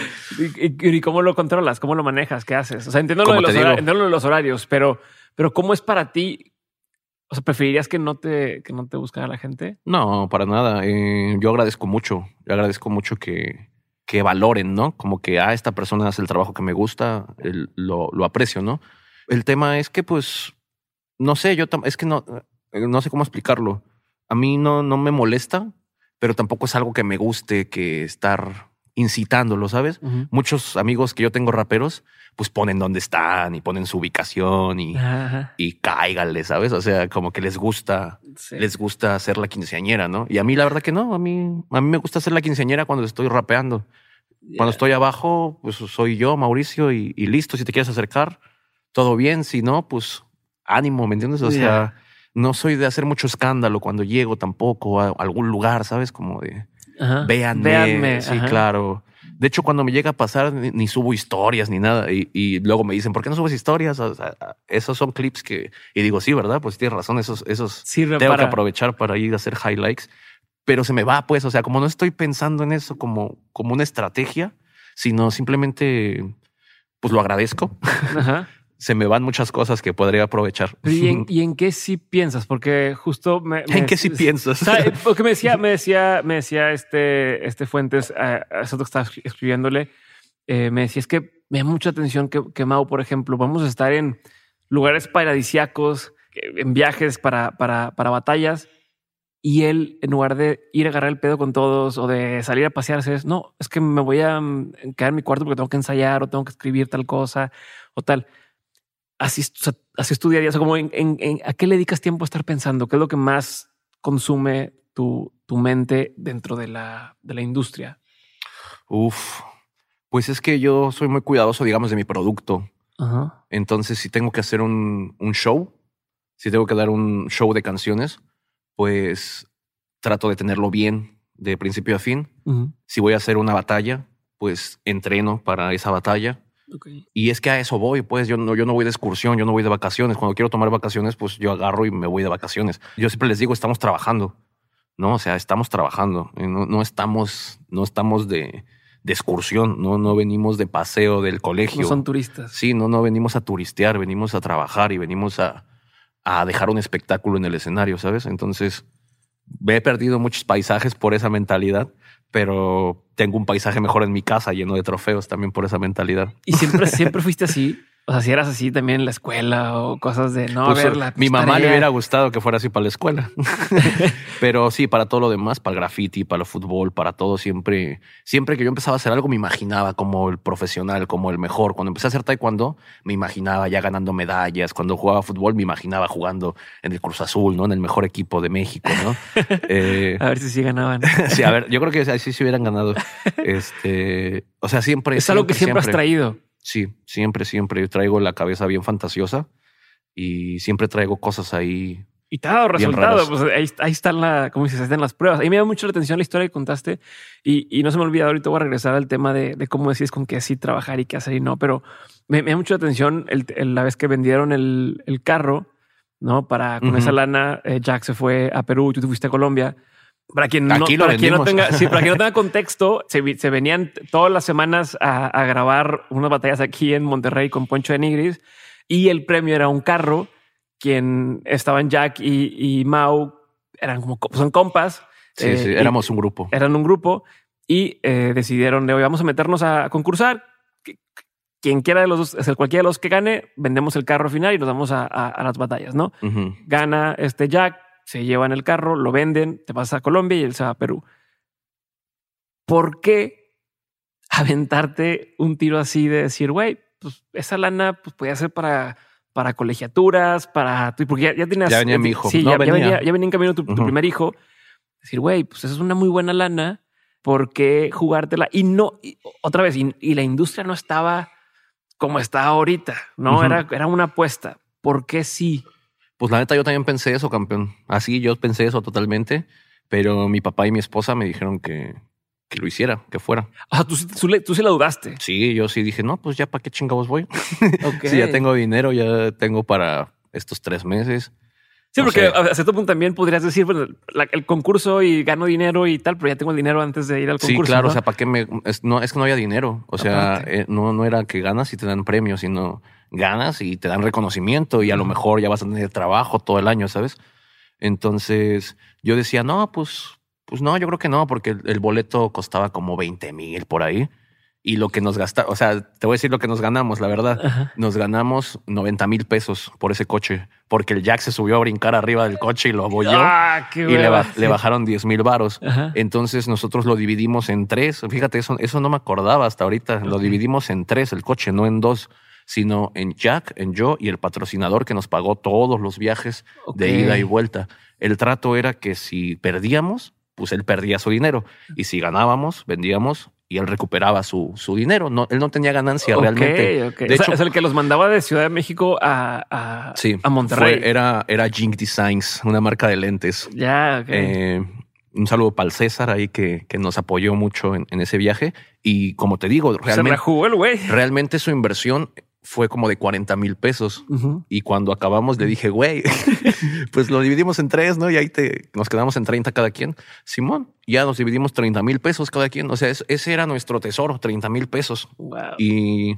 ¿Y cómo lo controlas? ¿Cómo lo manejas? ¿Qué haces? O sea, entiendo Como te digo. entiendo lo de los horarios, pero ¿cómo es para ti? O sea, ¿preferirías que no te buscara la gente? No, para nada. Yo agradezco mucho. Yo agradezco mucho que valoren, ¿no? Como que esta persona hace el trabajo que me gusta, lo aprecio, ¿no? El tema es que, pues, no sé, es que no sé cómo explicarlo. A mí no me molesta, pero tampoco es algo que me guste que estar incitándolo, ¿sabes? Uh-huh. Muchos amigos que yo tengo raperos, pues ponen dónde están y ponen su ubicación y cáiganle, ¿sabes? O sea, como que les gusta hacer la quinceañera, ¿no? Y a mí la verdad que no, a mí me gusta hacer la quinceañera cuando estoy rapeando. Yeah. Cuando estoy abajo, pues soy yo, Mauricio, y listo. Si te quieres acercar, todo bien. Si no, pues ánimo, ¿me entiendes? O sea, no soy de hacer mucho escándalo cuando llego tampoco a algún lugar, ¿sabes? Como de véanme. Sí, claro. De hecho, cuando me llega a pasar, ni subo historias ni nada. Y luego me dicen, ¿por qué no subes historias? O sea, esos son clips que... Y digo, sí, ¿verdad? Pues tienes razón. Esos tengo que aprovechar para ir a hacer highlights. Pero se me va, pues. O sea, como no estoy pensando en eso como una estrategia, sino simplemente, pues lo agradezco. Ajá. Se me van muchas cosas que podría aprovechar. ¿Y en qué sí piensas? Porque justo ¿En qué sí piensas? Porque me decía este Fuentes, eso que estaba escribiéndole, me decía, es que me da mucha atención que Mau, por ejemplo, vamos a estar en lugares paradisíacos, en viajes para batallas, y él, en lugar de ir a agarrar el pedo con todos o de salir a pasearse, es que me voy a quedar en mi cuarto porque tengo que ensayar o tengo que escribir tal cosa o tal. Así estudiarías, o como ¿a qué le dedicas tiempo a estar pensando? ¿Qué es lo que más consume tu mente dentro de la industria? Pues es que yo soy muy cuidadoso, digamos, de mi producto. Uh-huh. Entonces, si tengo que hacer un show, si tengo que dar un show de canciones, pues trato de tenerlo bien de principio a fin. Uh-huh. Si voy a hacer una batalla, pues entreno para esa batalla. Okay. Y es que a eso voy, pues yo no voy de excursión, yo no voy de vacaciones. Cuando quiero tomar vacaciones, pues yo agarro y me voy de vacaciones. Yo siempre les digo, estamos trabajando, ¿no? O sea, estamos trabajando. No estamos de excursión, no venimos de paseo del colegio. No son turistas. Sí, no venimos a turistear, venimos a trabajar y venimos a dejar un espectáculo en el escenario, ¿sabes? Entonces, he perdido muchos paisajes por esa mentalidad, pero tengo un paisaje mejor en mi casa lleno de trofeos también por esa mentalidad. ¿Y siempre fuiste así? O sea, si eras así también en la escuela o cosas de no, pues, a ver, la mi mamá le hubiera gustado que fuera así para la escuela. Pero sí, para todo lo demás, para el graffiti, para el fútbol, para todo, siempre que yo empezaba a hacer algo me imaginaba como el profesional, como el mejor. Cuando empecé a hacer taekwondo, me imaginaba ya ganando medallas. Cuando jugaba fútbol, me imaginaba jugando en el Cruz Azul, ¿no? En el mejor equipo de México, ¿no? A ver si sí ganaban. Sí, a ver, yo creo que así se hubieran ganado. O sea, siempre... Es algo que siempre has traído. Sí, siempre. Yo traigo la cabeza bien fantasiosa y siempre traigo cosas ahí. Y te ha dado resultado. Pues ahí están como dices, están las pruebas. A mí me da mucho la atención la historia que contaste y no se me olvida. Ahorita voy a regresar al tema de cómo decides con qué sí trabajar y qué hacer y no. Pero me da mucho la atención la vez que vendieron el carro, ¿no? Con uh-huh. esa lana, Jack se fue a Perú y tú te fuiste a Colombia. Para quien no tenga contexto, se venían todas las semanas a grabar unas batallas aquí en Monterrey con Poncho de Nigris y el premio era un carro. Quien estaban Jack y Mau eran son compas. Sí, éramos un grupo. Eran un grupo y decidieron de hoy vamos a meternos a concursar. Quien quiera de los dos, cualquiera de los que gane, vendemos el carro final y nos vamos a las batallas, ¿no? Uh-huh. Gana Jack. Se llevan el carro, lo venden, te vas a Colombia y él se va a Perú. ¿Por qué aventarte un tiro así de decir, güey, pues esa lana pues podía ser para colegiaturas, porque ya tenías... Ya venía mi hijo. Sí, ya venía en camino tu primer hijo. Decir, güey, pues esa es una muy buena lana. ¿Por qué jugártela? Otra vez, y la industria no estaba como está ahorita, ¿no? Uh-huh. Era una apuesta. ¿Por qué sí? Pues la neta yo también pensé eso, campeón. Así yo pensé eso totalmente, pero mi papá y mi esposa me dijeron que lo hiciera, que fuera. Ah, tú sí la dudaste. Sí, yo sí dije, no, pues ya para qué chingados voy. Okay. Sí, ya tengo dinero, ya tengo para estos 3 meses. Sí, No porque sé. a cierto punto también podrías decir, bueno, el concurso y gano dinero y tal, pero ya tengo el dinero antes de ir al concurso. Sí, claro, ¿no? o sea, ¿para qué es que no había dinero. O sea, Aparte. no era que ganas y te dan premios, sino ganas y te dan reconocimiento y a lo mejor ya vas a tener trabajo todo el año, ¿sabes? Entonces yo decía, no, pues no, yo creo que no, porque el boleto costaba como 20,000 por ahí. Y lo que nos gastamos, o sea, te voy a decir lo que nos ganamos, la verdad. Ajá. Nos ganamos 90,000 pesos por ese coche, porque el Jack se subió a brincar arriba del coche y lo abolló. Ah, qué Y le hueva, sí. bajaron 10,000 varos. Ajá. Entonces nosotros lo dividimos en 3. Fíjate, eso no me acordaba hasta ahorita. Lo Ok. dividimos en 3 el coche, no en 2, sino en Jack, en yo y el patrocinador que nos pagó todos los viajes de Ok. ida y vuelta. El trato era que si perdíamos, pues él perdía su dinero. Y si ganábamos, vendíamos y él recuperaba su dinero. No, él no tenía ganancia realmente. Ok. De hecho, Es el que los mandaba de Ciudad de México a sí, Monterrey. era Jink Designs, una marca de lentes. Ya, ok. Un saludo para el César ahí que nos apoyó mucho en ese viaje. Y como te digo, Se la jugó el güey. realmente su inversión fue como de 40,000 pesos. Ujú. Y cuando acabamos le dije, güey, pues lo dividimos en 3, ¿no? Y ahí nos quedamos en 30 cada quien. Simón, ya nos dividimos 30,000 pesos cada quien. O sea, ese era nuestro tesoro, 30,000 pesos. Wow. Y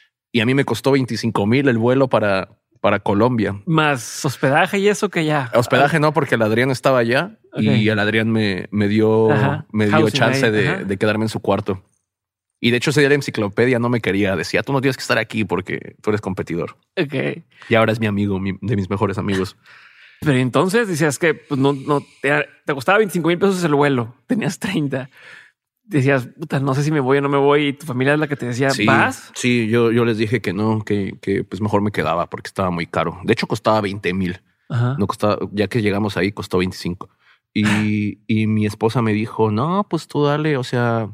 a mí me costó 25,000 el vuelo para Colombia. Más hospedaje y eso que ya. Hospedaje no, porque el Adrián estaba allá y el Adrián me dio Ajá. dio Housing chance ahí, ajá. de quedarme en su cuarto. Y de hecho ese día la enciclopedia no me quería. Decía, tú no tienes que estar aquí porque tú eres competidor. Ok. Y ahora es mi amigo, de mis mejores amigos. Pero entonces decías que pues, no te costaba 25,000 pesos el vuelo. Tenías 30. Decías, puta, no sé si me voy o no me voy. Y tu familia es la que te decía, Sí, ¿vas? sí, yo les dije que no, que pues mejor me quedaba porque estaba muy caro. De hecho costaba 20,000. Ajá. No costaba, ya que llegamos ahí costó 25. Y mi esposa me dijo, no, pues tú dale, o sea,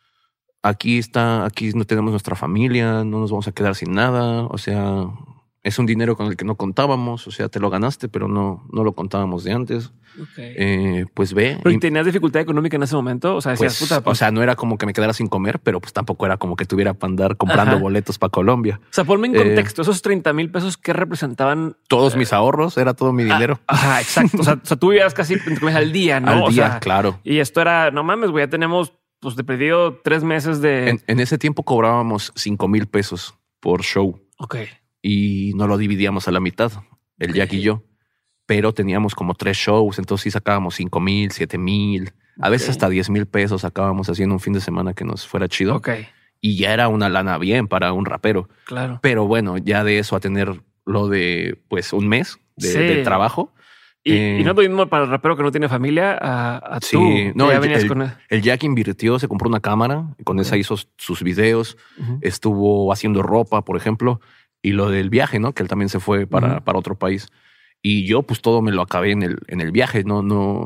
aquí no tenemos nuestra familia, no nos vamos a quedar sin nada, o sea, es un dinero con el que no contábamos, o sea, te lo ganaste, pero no lo contábamos de antes. Ok. Pues ve. Pero ¿tenías dificultad económica en ese momento? O sea, decías, Pues, puta, pues, o sea, no era como que me quedara sin comer, pero pues tampoco era como que tuviera para andar comprando Ajá. boletos para Colombia. o sea, ponme en contexto. Esos 30,000 pesos, ¿qué representaban? Todos mis ahorros, era todo mi dinero. Ajá, exacto. O sea, tú vivías casi entre comillas, al día, ¿no? Al O día, sea, claro. y esto era, no mames, güey, ya tenemos, pues, de perdido 3 meses de... En ese tiempo cobrábamos 5,000 pesos por show Ok. y no lo dividíamos a la mitad, el Jack y yo. Pero teníamos como 3 shows, entonces sí sacábamos 5,000, 7,000, a veces Ok. hasta 10,000 pesos sacábamos haciendo un fin de semana que nos fuera chido. Ok, Y ya era una lana bien para un rapero. claro. Pero bueno, ya de eso a tener lo de pues un mes Sí. de trabajo. Y no es lo mismo para el rapero que no tiene familia a Sí, tú. no, que ya el- venías el- con... El Jack invirtió, se compró una cámara, y con esa hizo sus videos, Ujú. estuvo haciendo ropa, por ejemplo, y lo del viaje, ¿no? Que él también se fue para otro país. Y yo, pues todo me lo acabé en el viaje. No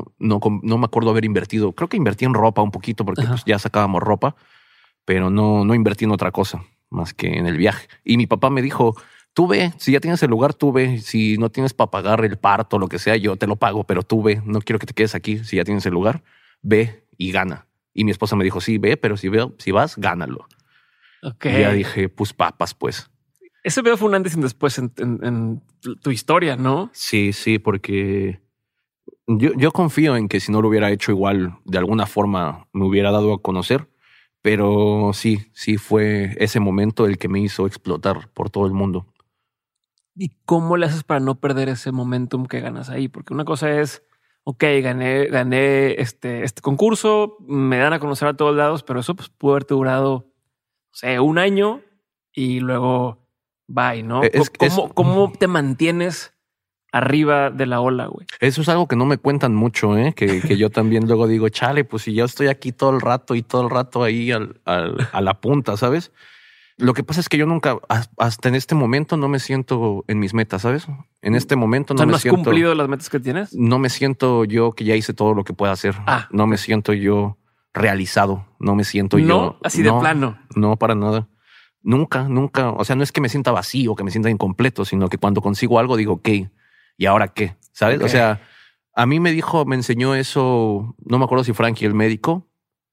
me acuerdo haber invertido. Creo que invertí en ropa un poquito porque Ajá. pues, ya sacábamos ropa, pero no invertí en otra cosa más que en el viaje. Y mi papá me dijo, tú ve, si ya tienes el lugar, tú ve. Si no tienes para pagar el parto, lo que sea, yo te lo pago, pero tú ve. No quiero que te quedes aquí. Si ya tienes el lugar, ve y gana. Y mi esposa me dijo, sí, ve, pero si vas, gánalo. Ok. Y ya dije, pues papas, pues. Ese video fue un antes y un después en tu historia, ¿no? Sí, porque yo confío en que si no lo hubiera hecho igual, de alguna forma me hubiera dado a conocer. Pero sí fue ese momento el que me hizo explotar por todo el mundo. ¿Y cómo le haces para no perder ese momentum que ganas ahí? Porque una cosa es, ok, gané este concurso, me dan a conocer a todos lados, pero eso pues, pudo haberte durado, no sé, un año y luego bye, ¿no? ¿Cómo te mantienes arriba de la ola, güey? Eso es algo que no me cuentan mucho, ¿eh? Que yo también luego digo, chale, pues si yo estoy aquí todo el rato ahí a la punta, ¿sabes? Lo que pasa es que yo nunca, hasta en este momento, no me siento en mis metas, ¿sabes? En este momento O sea, no ¿no me has siento... cumplido las metas que tienes? No me siento yo que ya hice todo lo que pueda hacer. No me siento yo realizado. No me siento yo... No, así de plano. No, para nada. Nunca. O sea, no es que me sienta vacío, que me sienta incompleto, sino que cuando consigo algo digo, ok, ¿y ahora qué? ¿Sabes? Ok. O sea, a mí me enseñó eso, no me acuerdo si Frankie el médico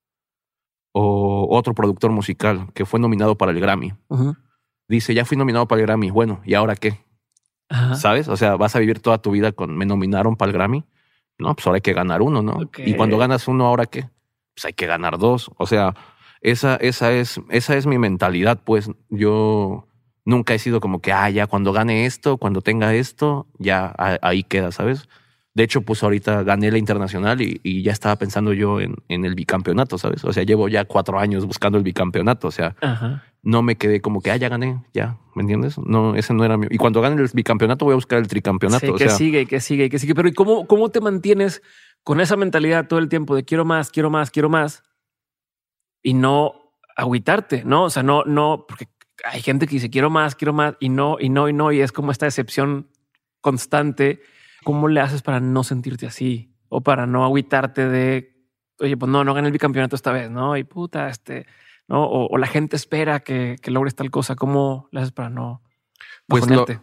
o otro productor musical que fue nominado para el Grammy. Ujú. Dice, ya fui nominado para el Grammy. Bueno, ¿y ahora qué? Ajá. ¿sabes? O sea, vas a vivir toda tu vida con me nominaron para el Grammy. No, pues ahora hay que ganar uno, ¿no? Ok. Y cuando ganas uno, ¿ahora qué? Pues hay que ganar dos. O sea, esa es mi mentalidad, pues. Yo nunca he sido como que, ya cuando gane esto, cuando tenga esto, ya ahí queda, ¿sabes? De hecho, pues ahorita gané la internacional y ya estaba pensando yo en el bicampeonato, ¿sabes? O sea, llevo ya 4 años buscando el bicampeonato. O sea, Ajá. no me quedé como que, ya gané, ya, ¿me entiendes? No, ese no era mi... Y cuando gane el bicampeonato voy a buscar el tricampeonato. Sí, o que sea, sigue, que sigue, que sigue. Pero ¿y cómo te mantienes con esa mentalidad todo el tiempo de quiero más, quiero más, quiero más? Y no agüitarte, ¿no? O sea, no, porque hay gente que dice quiero más, y no, y es como esta decepción constante. ¿Cómo le haces para no sentirte así? O para no agüitarte de, oye, pues no gané el bicampeonato esta vez, ¿no? Y puta, ¿no? O la gente espera que logres tal cosa. ¿Cómo le haces para no pues bajonearte?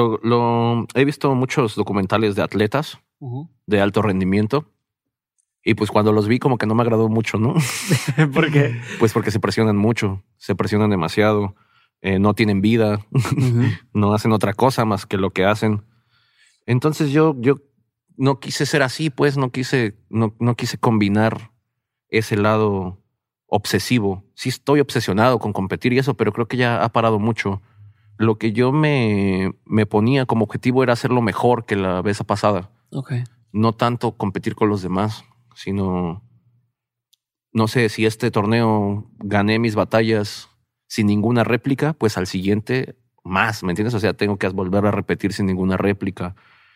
he visto muchos documentales de atletas de alto rendimiento y pues cuando los vi como que no me agradó mucho, ¿no? ¿Por qué? Pues porque se presionan mucho, se presionan demasiado, no tienen vida, no hacen otra cosa más que lo que hacen. Entonces yo no quise ser así, pues no quise combinar ese lado obsesivo. Sí estoy obsesionado con competir y eso, pero creo que ya ha parado mucho. Lo que yo me ponía como objetivo era hacerlo mejor que la vez pasada. Ok. No tanto competir con los demás, sino, no sé, si este torneo gané mis batallas sin ninguna réplica, pues al siguiente más, ¿me entiendes? O sea, tengo que volver a repetir sin ninguna réplica.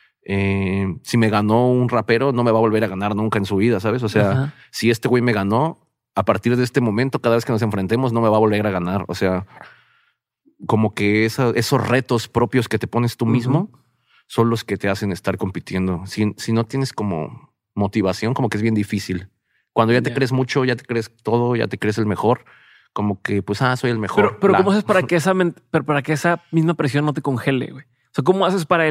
Si me ganó un rapero, no me va a volver a ganar nunca en su vida, ¿sabes? O sea, Ajá. si este güey me ganó, a partir de este momento, cada vez que nos enfrentemos, no me va a volver a ganar. O sea, como que esos retos propios que te pones tú mismo son los que te hacen estar compitiendo. Si no tienes como motivación, como que es bien difícil. Cuando ya te crees mucho, ya te crees todo, ya te crees el mejor, como que pues, soy el mejor. Pero ¿cómo haces para que para que esa misma presión no te congele, güey? O sea, ¿cómo haces para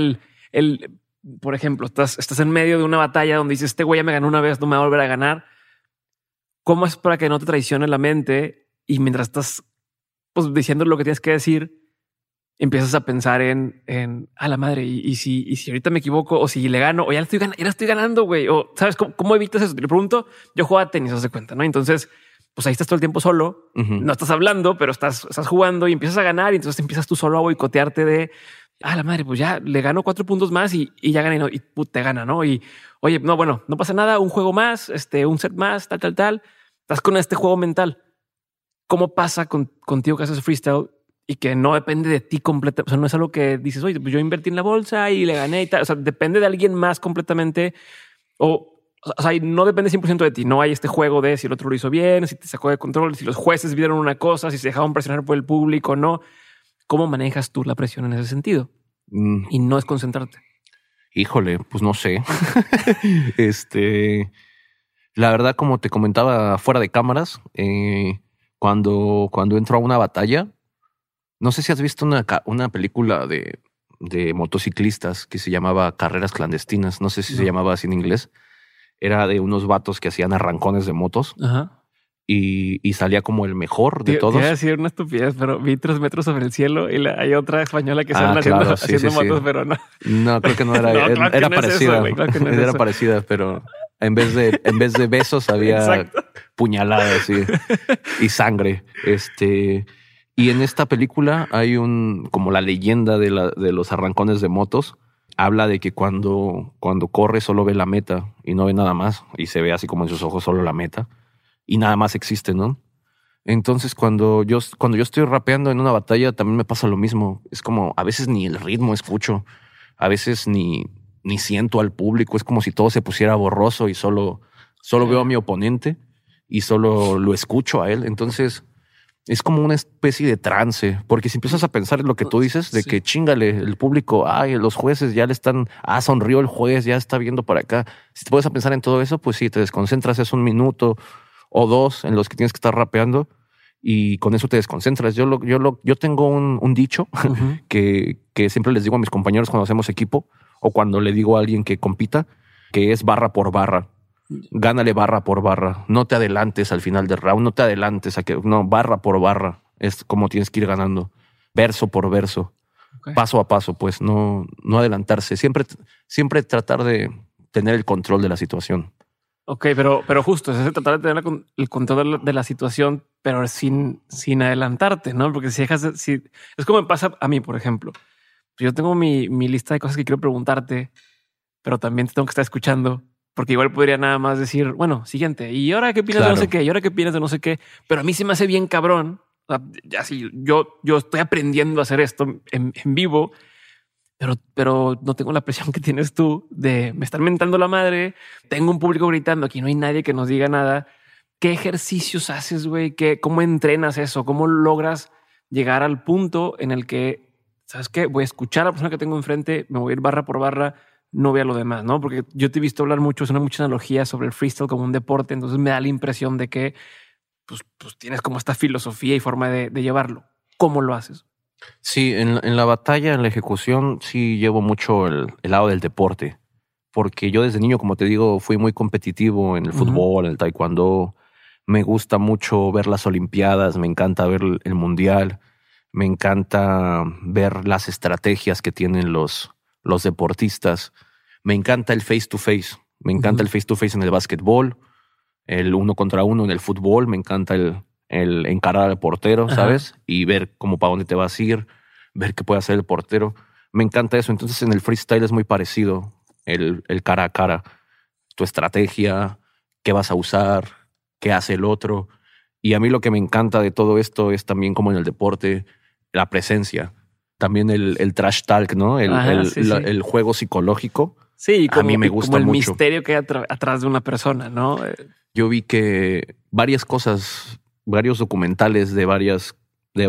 por ejemplo, estás en medio de una batalla donde dices, este güey ya me ganó una vez, no me va a volver a ganar? ¿Cómo es para que no te traicione la mente y mientras estás pues diciendo lo que tienes que decir, empiezas a pensar en a la madre y si ahorita me equivoco o si le gano o ya la estoy ganando, güey? O sabes cómo evitas eso? Te lo pregunto. Yo jugaba tenis, haz de cuenta, ¿no? Entonces, pues ahí estás todo el tiempo solo, no estás hablando, pero estás jugando y empiezas a ganar y entonces empiezas tú solo a boicotearte de la madre, pues ya le gano 4 puntos más y ya gané, ¿no? Y te gana, ¿no? Y oye, no, bueno, no pasa nada, un juego más, un set más, tal. Estás con este juego mental. ¿Cómo pasa contigo que haces freestyle y que no depende de ti completamente? O sea, no es algo que dices, oye, pues yo invertí en la bolsa y le gané y tal. O sea, depende de alguien más completamente. O sea, no depende 100% de ti. No hay este juego de si el otro lo hizo bien, si te sacó de control, si los jueces vieron una cosa, si se dejaron presionar por el público o no. ¿Cómo manejas tú la presión en ese sentido? Y no es concentrarte. Híjole, pues no sé. La verdad, como te comentaba fuera de cámaras, cuando entro a una batalla, no sé si has visto una película de motociclistas que se llamaba Carreras Clandestinas. No sé si se llamaba así en inglés. Era de unos vatos que hacían arrancones de motos. Ajá. Y salía como el mejor de todos. Te iba a decir una estupidez, pero vi 3 metros sobre el cielo y hay otra española que salen haciendo motos, pero no. No, creo que no era. Era parecida. Era parecida, pero en vez de besos había puñaladas y sangre. Y en esta película hay como la leyenda de los arrancones de motos. Habla de que cuando corre solo ve la meta y no ve nada más. Y se ve así como en sus ojos solo la meta. Y nada más existe, ¿no? Entonces, cuando yo estoy rapeando en una batalla, también me pasa lo mismo. Es como, a veces ni el ritmo escucho. A veces ni siento al público. Es como si todo se pusiera borroso y solo veo a mi oponente y solo lo escucho a él. Entonces, es como una especie de trance. Porque si empiezas a pensar en lo que tú dices, de que chíngale, el público, los jueces ya le están, sonrió el juez, ya está viendo para acá. Si te puedes a pensar en todo eso, pues sí, te desconcentras, es 1 minuto o 2 en los que tienes que estar rapeando y con eso te desconcentras. Yo tengo un dicho que siempre les digo a mis compañeros cuando hacemos equipo o cuando le digo a alguien que compita, que es barra por barra. Gánale barra por barra. No te adelantes al final del round, no te adelantes barra por barra. Es como tienes que ir ganando, verso por verso. Okay. Paso a paso, pues, no adelantarse. Siempre tratar de tener el control de la situación. Ok, pero justo, es tratar de tener el control de la situación, pero sin adelantarte, ¿no? Porque si es como me pasa a mí, por ejemplo. Yo tengo mi lista de cosas que quiero preguntarte, pero también te tengo que estar escuchando, porque igual podría nada más decir, bueno, siguiente, ¿y ahora qué opinas de no sé qué? ¿Y ahora qué opinas de no sé qué? Pero a mí se me hace bien cabrón. O sea, ya sí, yo estoy aprendiendo a hacer esto en vivo, pero no tengo la presión que tienes tú de me están mentando la madre. Tengo un público gritando. Aquí no hay nadie que nos diga nada. ¿Qué ejercicios haces, güey? ¿Cómo entrenas eso? ¿Cómo logras llegar al punto en el que, sabes qué? Voy a escuchar a la persona que tengo enfrente, me voy a ir barra por barra, no vea lo demás, ¿no? Porque yo te he visto hablar mucho, es una mucha analogía sobre el freestyle como un deporte. Entonces me da la impresión de que pues tienes como esta filosofía y forma de llevarlo. ¿Cómo lo haces? Sí, en la batalla, en la ejecución, sí llevo mucho el lado del deporte. Porque yo desde niño, como te digo, fui muy competitivo en el fútbol, en el taekwondo. Me gusta mucho ver las olimpiadas, me encanta ver el mundial, me encanta ver las estrategias que tienen los deportistas. Me encanta el face to face. Me encanta el face to face en el básquetbol, el 1 contra 1 en el fútbol. Me encanta el encarar al portero, ¿sabes? Y ver cómo para dónde te vas a ir, ver qué puede hacer el portero. Me encanta eso. Entonces en el freestyle es muy parecido el cara a cara. Tu estrategia, qué vas a usar, qué hace el otro. Y a mí lo que me encanta de todo esto es también como en el deporte, la presencia. También el trash talk, ¿no? El juego psicológico. Sí, como, a mí me gusta como el mucho. misterio que hay atrás de una persona, ¿no? Yo vi que varias cosas, varios documentales de varios,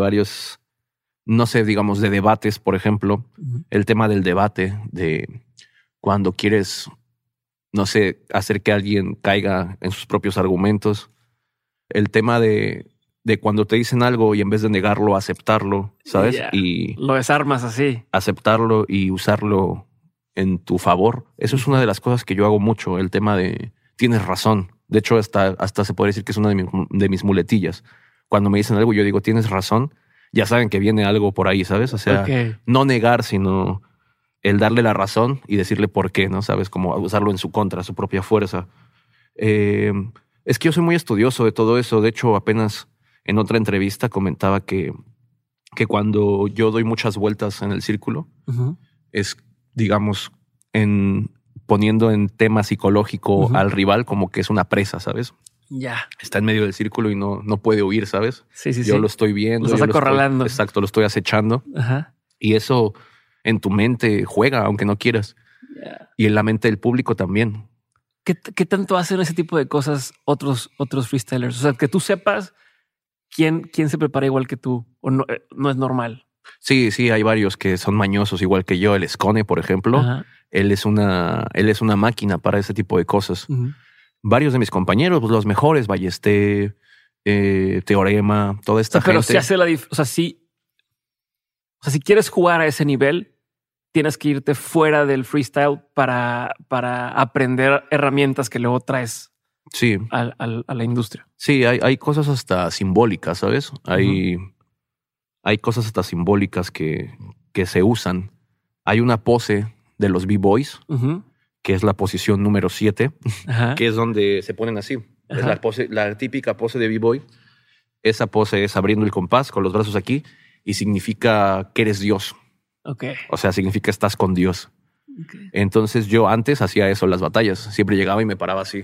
no sé, digamos, de debates, por ejemplo, el tema del debate, de cuando quieres, no sé, hacer que alguien caiga en sus propios argumentos, el tema de cuando te dicen algo y en vez de negarlo, aceptarlo, ¿sabes? Yeah. Y lo desarmas así. Aceptarlo y usarlo en tu favor. Eso es una de las cosas que yo hago mucho, el tema de tienes razón. De hecho, hasta se puede decir que es una de mis muletillas. Cuando me dicen algo, yo digo, tienes razón. Ya saben que viene algo por ahí, ¿sabes? O sea, no negar, sino el darle la razón y decirle por qué, ¿no? ¿Sabes? Como usarlo en su contra, su propia fuerza. Es que yo soy muy estudioso de todo eso. De hecho, apenas en otra entrevista comentaba que cuando yo doy muchas vueltas en el círculo, es, digamos, poniendo en tema psicológico al rival como que es una presa, ¿sabes? Ya. Está en medio del círculo y no puede huir, ¿sabes? Sí. Yo lo estoy viendo. Lo estás acorralando. Exacto, lo estoy acechando. Y eso en tu mente juega, aunque no quieras. Yeah. Y en la mente del público también. ¿Qué tanto hacen ese tipo de cosas otros freestylers? O sea, que tú sepas quién se prepara igual que tú o no es normal. Sí, hay varios que son mañosos igual que yo. El Skone, por ejemplo, él es una máquina para ese tipo de cosas. Varios de mis compañeros, pues los mejores, Ballesté, Teorema, toda esta gente. Pero si hace o sea, si quieres jugar a ese nivel, tienes que irte fuera del freestyle para aprender herramientas que luego traes a la industria. Sí, hay cosas hasta simbólicas, ¿sabes? Hay cosas hasta simbólicas que se usan. Hay una pose de los B-Boys, que es la posición número 7, que es donde se ponen así. Es la típica pose de B-Boy. Esa pose es abriendo el compás con los brazos aquí y significa que eres Dios. O sea, significa estás con Dios. Entonces yo antes hacía eso en las batallas. Siempre llegaba y me paraba así.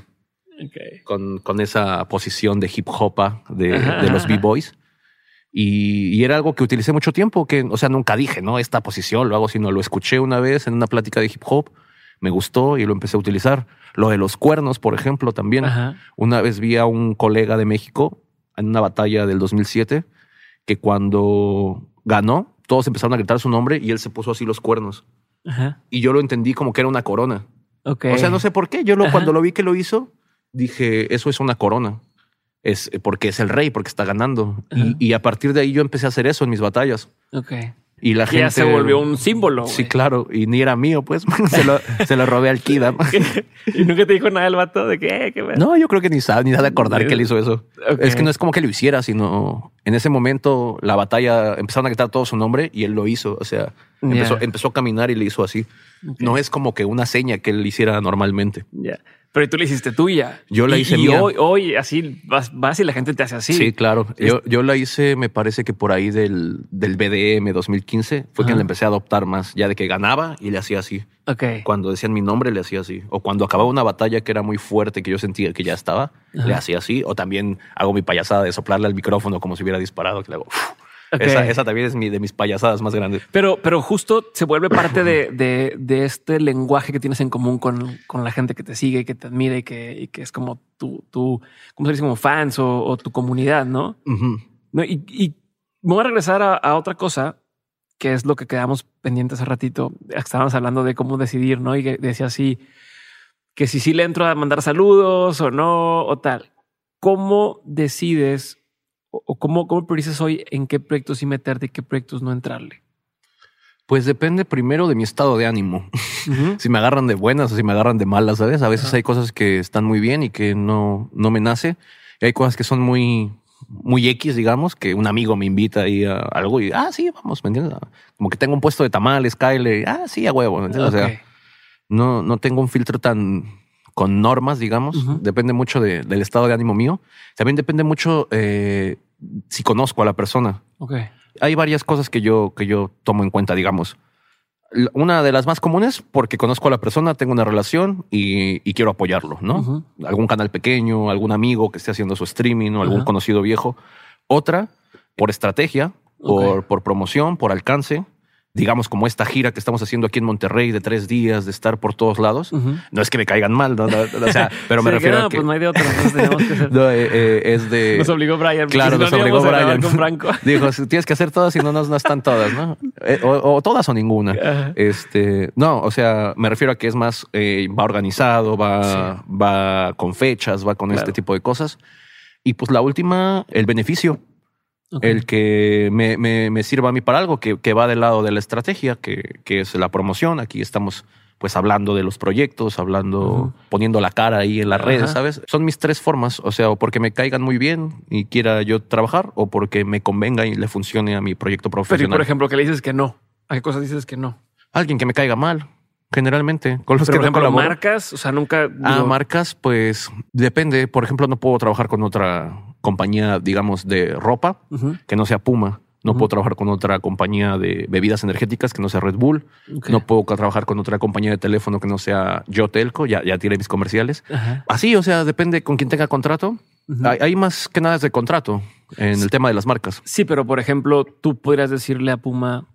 Con esa posición de hip hop de los B-Boys. Y era algo que utilicé mucho tiempo, o sea, nunca dije, ¿no? Esta posición lo hago, sino lo escuché una vez en una plática de hip hop, me gustó y lo empecé a utilizar. Lo de los cuernos, por ejemplo, también. Una vez vi a un colega de México en una batalla del 2007 que cuando ganó, todos empezaron a gritar su nombre y él se puso así los cuernos. Y yo lo entendí como que era una corona. O sea, no sé por qué. Cuando lo vi que lo hizo, dije, eso es una corona. Es porque es el rey, porque está ganando. Y a partir de ahí yo empecé a hacer eso en mis batallas. Y la Que gente ya se volvió un símbolo. Sí, güey. claro. Y ni era mío, pues. se lo robé al Kida. Y nunca te dijo nada el vato de que, qué bueno. No, yo creo que ni sabe, ni da de acordar que él hizo eso. Ok. Es que no es como que lo hiciera, sino en ese momento la batalla empezaron a gritar todo su nombre y él lo hizo. O sea, Ya. empezó a caminar y le hizo así. Ok. No es como que una seña que él hiciera normalmente. Ya. Pero tú le hiciste tuya. Yo la hice y mía. hoy así vas y la gente te hace así. Sí, claro. Yo la hice, me parece que por ahí del BDM 2015 fue que Ajá. la empecé a adoptar más, ya de que ganaba y le hacía así. Ok. Cuando decían mi nombre, le hacía así. O cuando acababa una batalla que era muy fuerte, que yo sentía que ya estaba, Ajá. le hacía así. O también hago mi payasada de soplarle al micrófono como si hubiera disparado, que le hago. Ok. Esa también es de mis payasadas más grandes. Pero justo se vuelve parte de este lenguaje que tienes en común con la gente que te sigue y que te admira y que es como tu ¿cómo se dice? Como fans o tu comunidad, ¿no? Ujú. No, y me voy a regresar a otra cosa que es lo que quedamos pendientes hace ratito. Estábamos hablando de cómo decidir, ¿no? Y que decía así que si sí le entro a mandar saludos o no o tal. ¿Cómo decides o cómo priorizas hoy en qué proyectos sí meterte y qué proyectos no entrarle? Pues depende primero de mi estado de ánimo. Ujú. Si me agarran de buenas o si me agarran de malas, ¿sabes? A veces hay cosas que están muy bien y que no me nace. Y hay cosas que son muy X, digamos, que un amigo me invita ahí a algo y, sí, vamos, ¿me entiendes? Como que tengo un puesto de tamales, Kyle, sí, a huevo, ¿me entiendes? O Ok. sea, no tengo un filtro tan con normas, digamos. Ujú. Depende mucho del estado de ánimo mío. También depende mucho si conozco a la persona. Ok. Hay varias cosas que yo tomo en cuenta, digamos. Una de las más comunes, porque conozco a la persona, tengo una relación y quiero apoyarlo, ¿no? Ujú. Algún canal pequeño, algún amigo que esté haciendo su streaming o algún Ajá. conocido viejo. Otra, por estrategia, Ok. por promoción, por alcance. Digamos, como esta gira que estamos haciendo aquí en Monterrey de 3 días, de estar por todos lados. Ujú. No es que me caigan mal, ¿no? O sea, pero me Sí, refiero no, a que... pues no hay de otra. Entonces tenemos que hacer. No, es de... Nos obligó Brian. porque Claro, si no, nos no obligó íbamos a grabar Brian. con Franco. Dijo, tienes que hacer todas y no están todas, ¿no? O todas o ninguna. Ajá. No, o sea, me refiero a que es más, va organizado, va con fechas, va con Claro. este tipo de cosas. Y pues la última, el beneficio. Ok. El que me sirva a mí para algo, que va del lado de la estrategia, que es la promoción. Aquí estamos pues hablando de los proyectos, Ujú. poniendo la cara ahí en las Ajá. redes, ¿sabes? Son mis 3 formas, o sea, o porque me caigan muy bien y quiera yo trabajar, o porque me convenga y le funcione a mi proyecto Pero, y profesional. por ejemplo, que le dices que no. ¿A qué cosas dices que no? Alguien que me caiga mal, generalmente, con los Pero, por que no ejemplo, colaboro. marcas, o sea, nunca. digo, Marcas, pues depende. Por ejemplo, no puedo trabajar con otra compañía, digamos, de ropa ujú. que no sea Puma. No Ujú. puedo trabajar con otra compañía de bebidas energéticas que no sea Red Bull. Ok. No puedo trabajar con otra compañía de teléfono que no sea Yo Telco. Ya tiré mis comerciales. Ajá. Así, o sea, depende con quién tenga contrato. Ujú. Hay más que nada de contrato en el tema de las marcas. Sí, pero por ejemplo, tú podrías decirle a Puma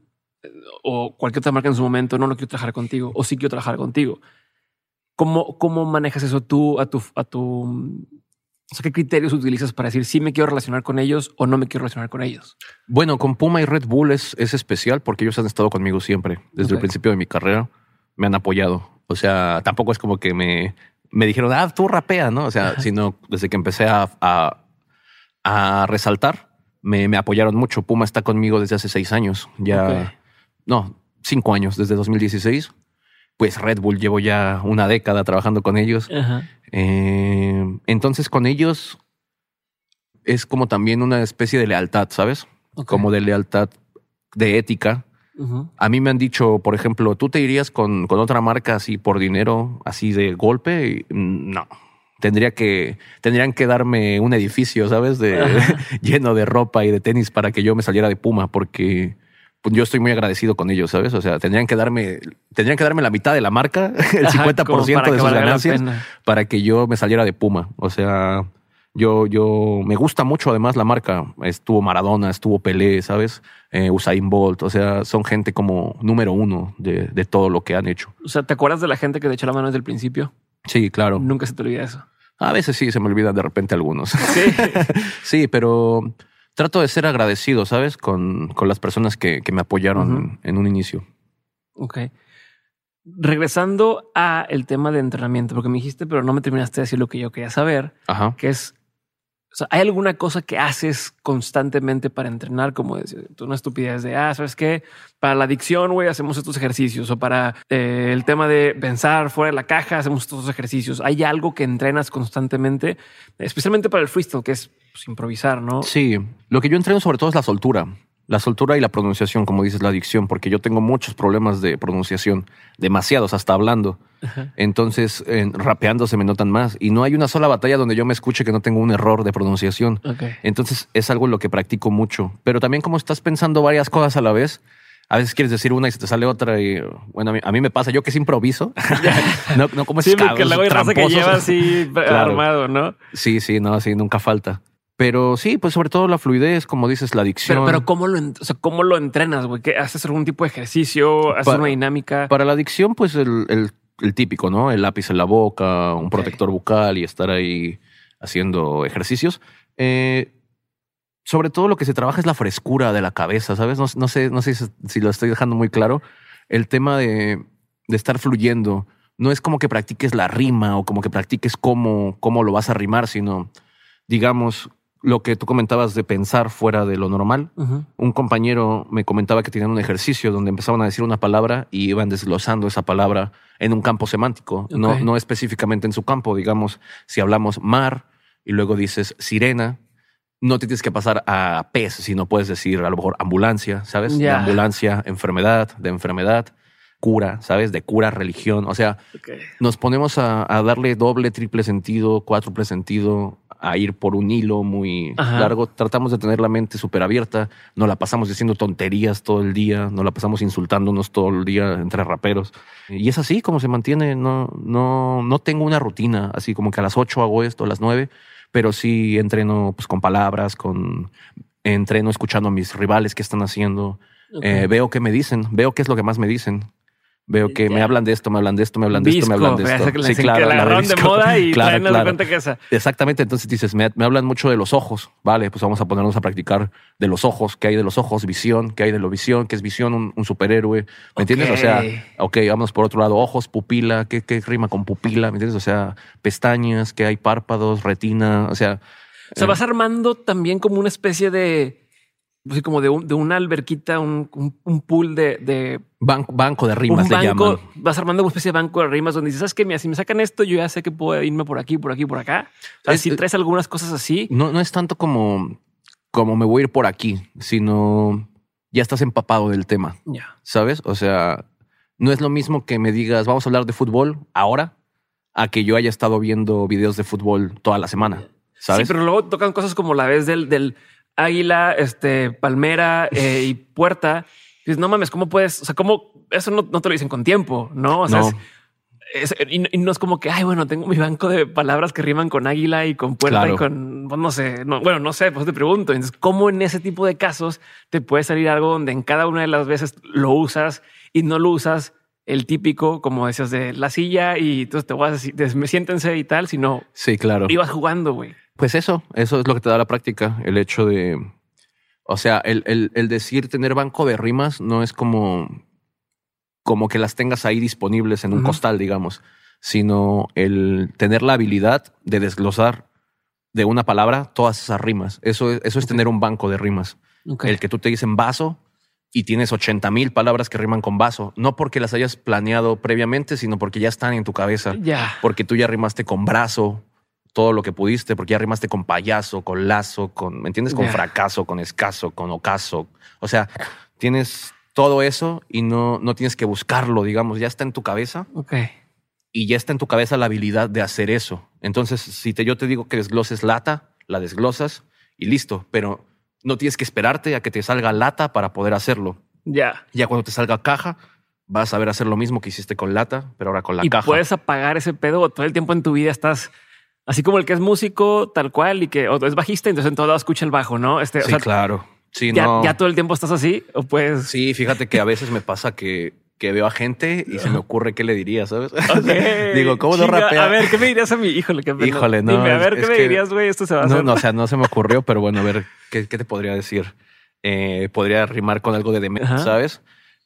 o cualquier otra marca en su momento, no quiero trabajar contigo o sí quiero trabajar contigo. ¿Cómo manejas eso tú o sea, qué criterios utilizas para decir si me quiero relacionar con ellos o no me quiero relacionar con ellos? Bueno, con Puma y Red Bull es especial porque ellos han estado conmigo siempre. Desde el Ok. principio de mi carrera me han apoyado. O sea, tampoco es como que me dijeron, tú rapea, ¿no? O sea, Ajá. sino desde que empecé a resaltar, me apoyaron mucho. Puma está conmigo desde hace 6 años. Ok. No, 5 años, desde 2016. Pues Red Bull llevo ya una década trabajando con ellos. Ajá. Entonces con ellos es como también una especie de lealtad, ¿sabes? Ok. Como de lealtad, de ética. Ujú. A mí me han dicho, por ejemplo, ¿tú te irías con otra marca así por dinero, así de golpe? Y, no. Tendrían que darme un edificio, ¿sabes? Ajá. Lleno de ropa y de tenis para que yo me saliera de Puma, porque pues, yo estoy muy agradecido con ellos, ¿sabes? O sea, tendrían que darme la mitad de la marca, el Ajá, 50% como para de que sus valga la ganancias, pena. para que yo me saliera de Puma. O sea, yo me gusta mucho además la marca. Estuvo Maradona, estuvo Pelé, ¿sabes? Usain Bolt. O sea, son gente como número 1 de todo lo que han hecho. O sea, ¿te acuerdas de la gente que te echó la mano desde el principio? Sí, claro. Nunca se te olvida eso. A veces sí se me olvidan de repente algunos. Sí. Sí, pero trato de ser agradecido, ¿sabes? Con las personas que me apoyaron Ujú. en un inicio. Ok. Regresando a el tema de entrenamiento, porque me dijiste, pero no me terminaste de decir lo que yo quería saber, Ajá. que es O sea, ¿hay alguna cosa que haces constantemente para entrenar? Como decir, tú una estupidez de, ¿sabes qué? Para la adicción, güey, hacemos estos ejercicios. O para el tema de pensar fuera de la caja, hacemos estos ejercicios. ¿Hay algo que entrenas constantemente? Especialmente para el freestyle, que es pues, improvisar, ¿no? Sí, lo que yo entreno sobre todo es la soltura. La soltura y la pronunciación, como dices, la dicción, porque yo tengo muchos problemas de pronunciación, demasiados, hasta hablando. Ajá. Entonces, rapeando se me notan más. Y no hay una sola batalla donde yo me escuche que no tengo un error de pronunciación. Okay. Entonces, es algo en lo que practico mucho. Pero también como estás pensando varias cosas a la vez, a veces quieres decir una y se te sale otra. Y bueno, a mí me pasa, yo que sí improviso. no como sí, esos porque luego hay raza que lleva así claro. armado, ¿no? Sí, nunca falta. Pero sí, pues sobre todo la fluidez, como dices, la dicción. Pero ¿cómo lo entrenas, güey? ¿Haces algún tipo de ejercicio? ¿Haces una dinámica? Para la dicción, pues el típico, ¿no? El lápiz en la boca, un protector bucal y estar ahí haciendo ejercicios. Sobre todo lo que se trabaja es la frescura de la cabeza, ¿sabes? No sé si lo estoy dejando muy claro. El tema de estar fluyendo no es como que practiques la rima o como que practiques cómo lo vas a rimar, sino, digamos, lo que tú comentabas de pensar fuera de lo normal. Uh-huh. Un compañero me comentaba que tenían un ejercicio donde empezaban a decir una palabra y iban desglosando esa palabra en un campo semántico, Okay. no específicamente en su campo. Digamos, si hablamos mar y luego dices sirena, no te tienes que pasar a pez, sino puedes decir a lo mejor ambulancia, ¿sabes? Yeah. De ambulancia, enfermedad, de enfermedad, cura, ¿sabes? De cura, religión. O sea, Okay. nos ponemos a darle doble, triple sentido, cuádruple sentido, a ir por un hilo muy Ajá. largo. Tratamos de tener la mente súper abierta. Nos la pasamos diciendo tonterías todo el día. Nos la pasamos insultándonos todo el día entre raperos. Y es así como se mantiene. No tengo una rutina, así como que a las 8 hago esto, a las 9, pero sí entreno pues, con palabras, entreno escuchando a mis rivales qué están haciendo. Okay. Veo qué me dicen, veo qué es lo que más me dicen. Veo que me hablan de esto, me hablan de esto, me hablan de esto, me hablan de esto. Sí, claro. Que la agarraron de moda y claro, traen de cuenta que esa. Exactamente. Entonces dices, me hablan mucho de los ojos. Vale, pues vamos a ponernos a practicar de los ojos. ¿Qué hay de los ojos? Visión. ¿Qué hay de lo visión? ¿Qué es visión? Un superhéroe. ¿Me entiendes? O sea, ok, vamos por otro lado. Ojos, pupila. ¿Qué rima con pupila? ¿Me entiendes? O sea, pestañas. ¿Qué hay? Párpados, retina. O sea, vas armando también como una especie de... Así como de una alberquita, un pool de banco de rimas, le llaman. Vas armando una especie de banco de rimas donde dices, ¿sabes qué? Mira, si me sacan esto, yo ya sé que puedo irme por aquí, por aquí, por acá. O sea, si traes algunas cosas así. No es tanto como me voy a ir por aquí, sino ya estás empapado del tema. Yeah. ¿Sabes? O sea, no es lo mismo que me digas, vamos a hablar de fútbol ahora, a que yo haya estado viendo videos de fútbol toda la semana. ¿Sabes? Sí, pero luego tocan cosas como la vez del águila, palmera y puerta. Dices, no mames, ¿cómo puedes? O sea, ¿cómo? Eso no te lo dicen con tiempo, ¿no? O sea, no. Y no es como que, ay, bueno, tengo mi banco de palabras que riman con águila y con puerta claro. y con, no sé, no sé, pues te pregunto. Entonces, ¿cómo en ese tipo de casos te puede salir algo donde en cada una de las veces lo usas y no lo usas el típico, como decías, de la silla y entonces te vas a decir, siéntense y tal, sino sí, claro. Ibas jugando, güey. Pues eso es lo que te da la práctica. El hecho de, o sea, el decir tener banco de rimas no es como que las tengas ahí disponibles en un costal, digamos, sino el tener la habilidad de desglosar de una palabra todas esas rimas. Eso es tener un banco de rimas. Okay. El que tú te dicen vaso y tienes 80,000 palabras que riman con vaso, no porque las hayas planeado previamente, sino porque ya están en tu cabeza. Ya. Porque tú ya rimaste con brazo todo lo que pudiste, porque ya rimaste con payaso, con lazo, ¿me entiendes? Con fracaso, con escaso, con ocaso. O sea, tienes todo eso y no tienes que buscarlo, digamos, ya está en tu cabeza. Okay. Y ya está en tu cabeza la habilidad de hacer eso. Entonces, si yo te digo que desgloses lata, la desglosas y listo, pero no tienes que esperarte a que te salga lata para poder hacerlo. Ya. Ya cuando te salga caja, vas a saber hacer lo mismo que hiciste con lata, pero ahora con la caja. Y puedes apagar ese pedo o todo el tiempo en tu vida estás así como el que es músico tal cual y que o es bajista, entonces en todo lado escucha el bajo, ¿no? Sí, o sea, claro. Sí, ya todo el tiempo estás así o pues. Sí, fíjate que a veces me pasa que veo a gente y se me ocurre qué le diría, ¿sabes? Okay. Digo, ¿cómo no rapea? A ver, ¿qué me dirías a mí? Híjole, qué pena. Híjole, no. Dime, a ver, ¿qué me dirías, güey? Esto se va a hacer. No, o sea, no se me ocurrió, pero bueno, a ver, ¿qué te podría decir? Podría rimar con algo de demencia, ¿sabes?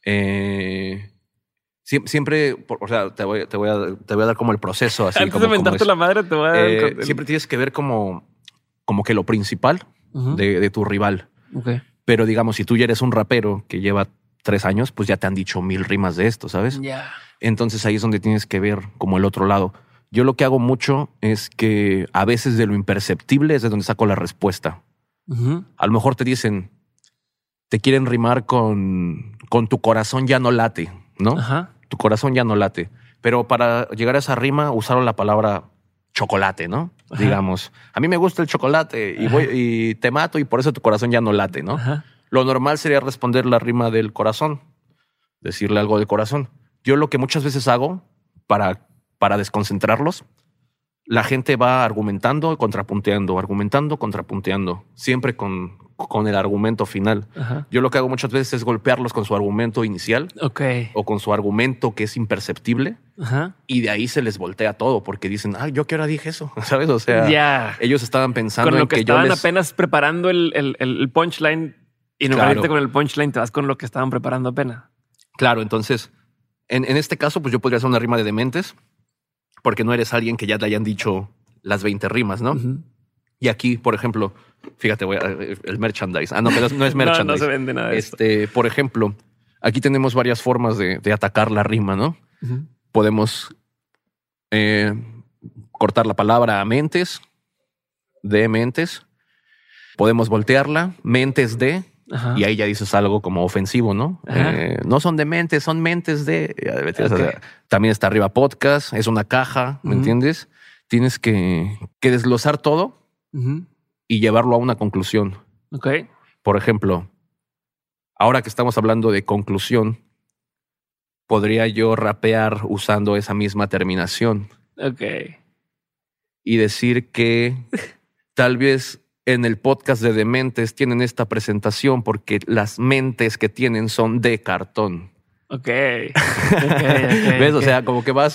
Siempre, o sea, te voy a dar como el proceso así. Antes de mentarte la madre, te voy a dar siempre tienes que ver como como que lo principal de tu rival. Okay. Pero digamos, si tú ya eres un rapero que lleva 3 años, pues ya te han dicho 1000 rimas de esto, ¿sabes? Ya. Entonces ahí es donde tienes que ver como el otro lado. Yo lo que hago mucho es que a veces de lo imperceptible es de donde saco la respuesta. A lo mejor te dicen, te quieren rimar con tu corazón ya no late, ¿no? Ajá. Tu corazón ya no late. Pero para llegar a esa rima usaron la palabra chocolate, ¿no? Ajá. Digamos, a mí me gusta el chocolate y te mato y por eso tu corazón ya no late, ¿no? Ajá. Lo normal sería responder la rima del corazón, decirle algo del corazón. Yo lo que muchas veces hago para desconcentrarlos, la gente va argumentando, contrapunteando, siempre con el argumento final. Ajá. Yo lo que hago muchas veces es golpearlos con su argumento inicial o con su argumento que es imperceptible. Ajá. Y de ahí se les voltea todo porque dicen, ay, ¿yo qué hora dije eso? ¿Sabes? O sea, Ya. ellos estaban pensando Con lo en que que yo estaban les... apenas preparando el punchline y no Claro. irte con el punchline, te vas con lo que estaban preparando apenas. Claro, entonces, en este caso, pues yo podría hacer una rima de dementes porque no eres alguien que ya te hayan dicho las 20 rimas, ¿no? Y aquí, por ejemplo, fíjate, el merchandise. Ah, no, pero no es merchandise. No se vende nada de esto. Por ejemplo, aquí tenemos varias formas de atacar la rima, ¿no? Podemos cortar la palabra a mentes, de mentes. Podemos voltearla, mentes de, Ajá. y ahí ya dices algo como ofensivo, ¿no? No son de mentes, son mentes de... Okay. O sea, también está arriba podcast, es una caja, ¿me entiendes? Tienes que desglosar todo y llevarlo a una conclusión. Ok. Por ejemplo, ahora que estamos hablando de conclusión, podría yo rapear usando esa misma terminación Ok. y decir que tal vez en el podcast de Dementes tienen esta presentación porque las mentes que tienen son de cartón. Ok. ¿Ves? O sea, como que vas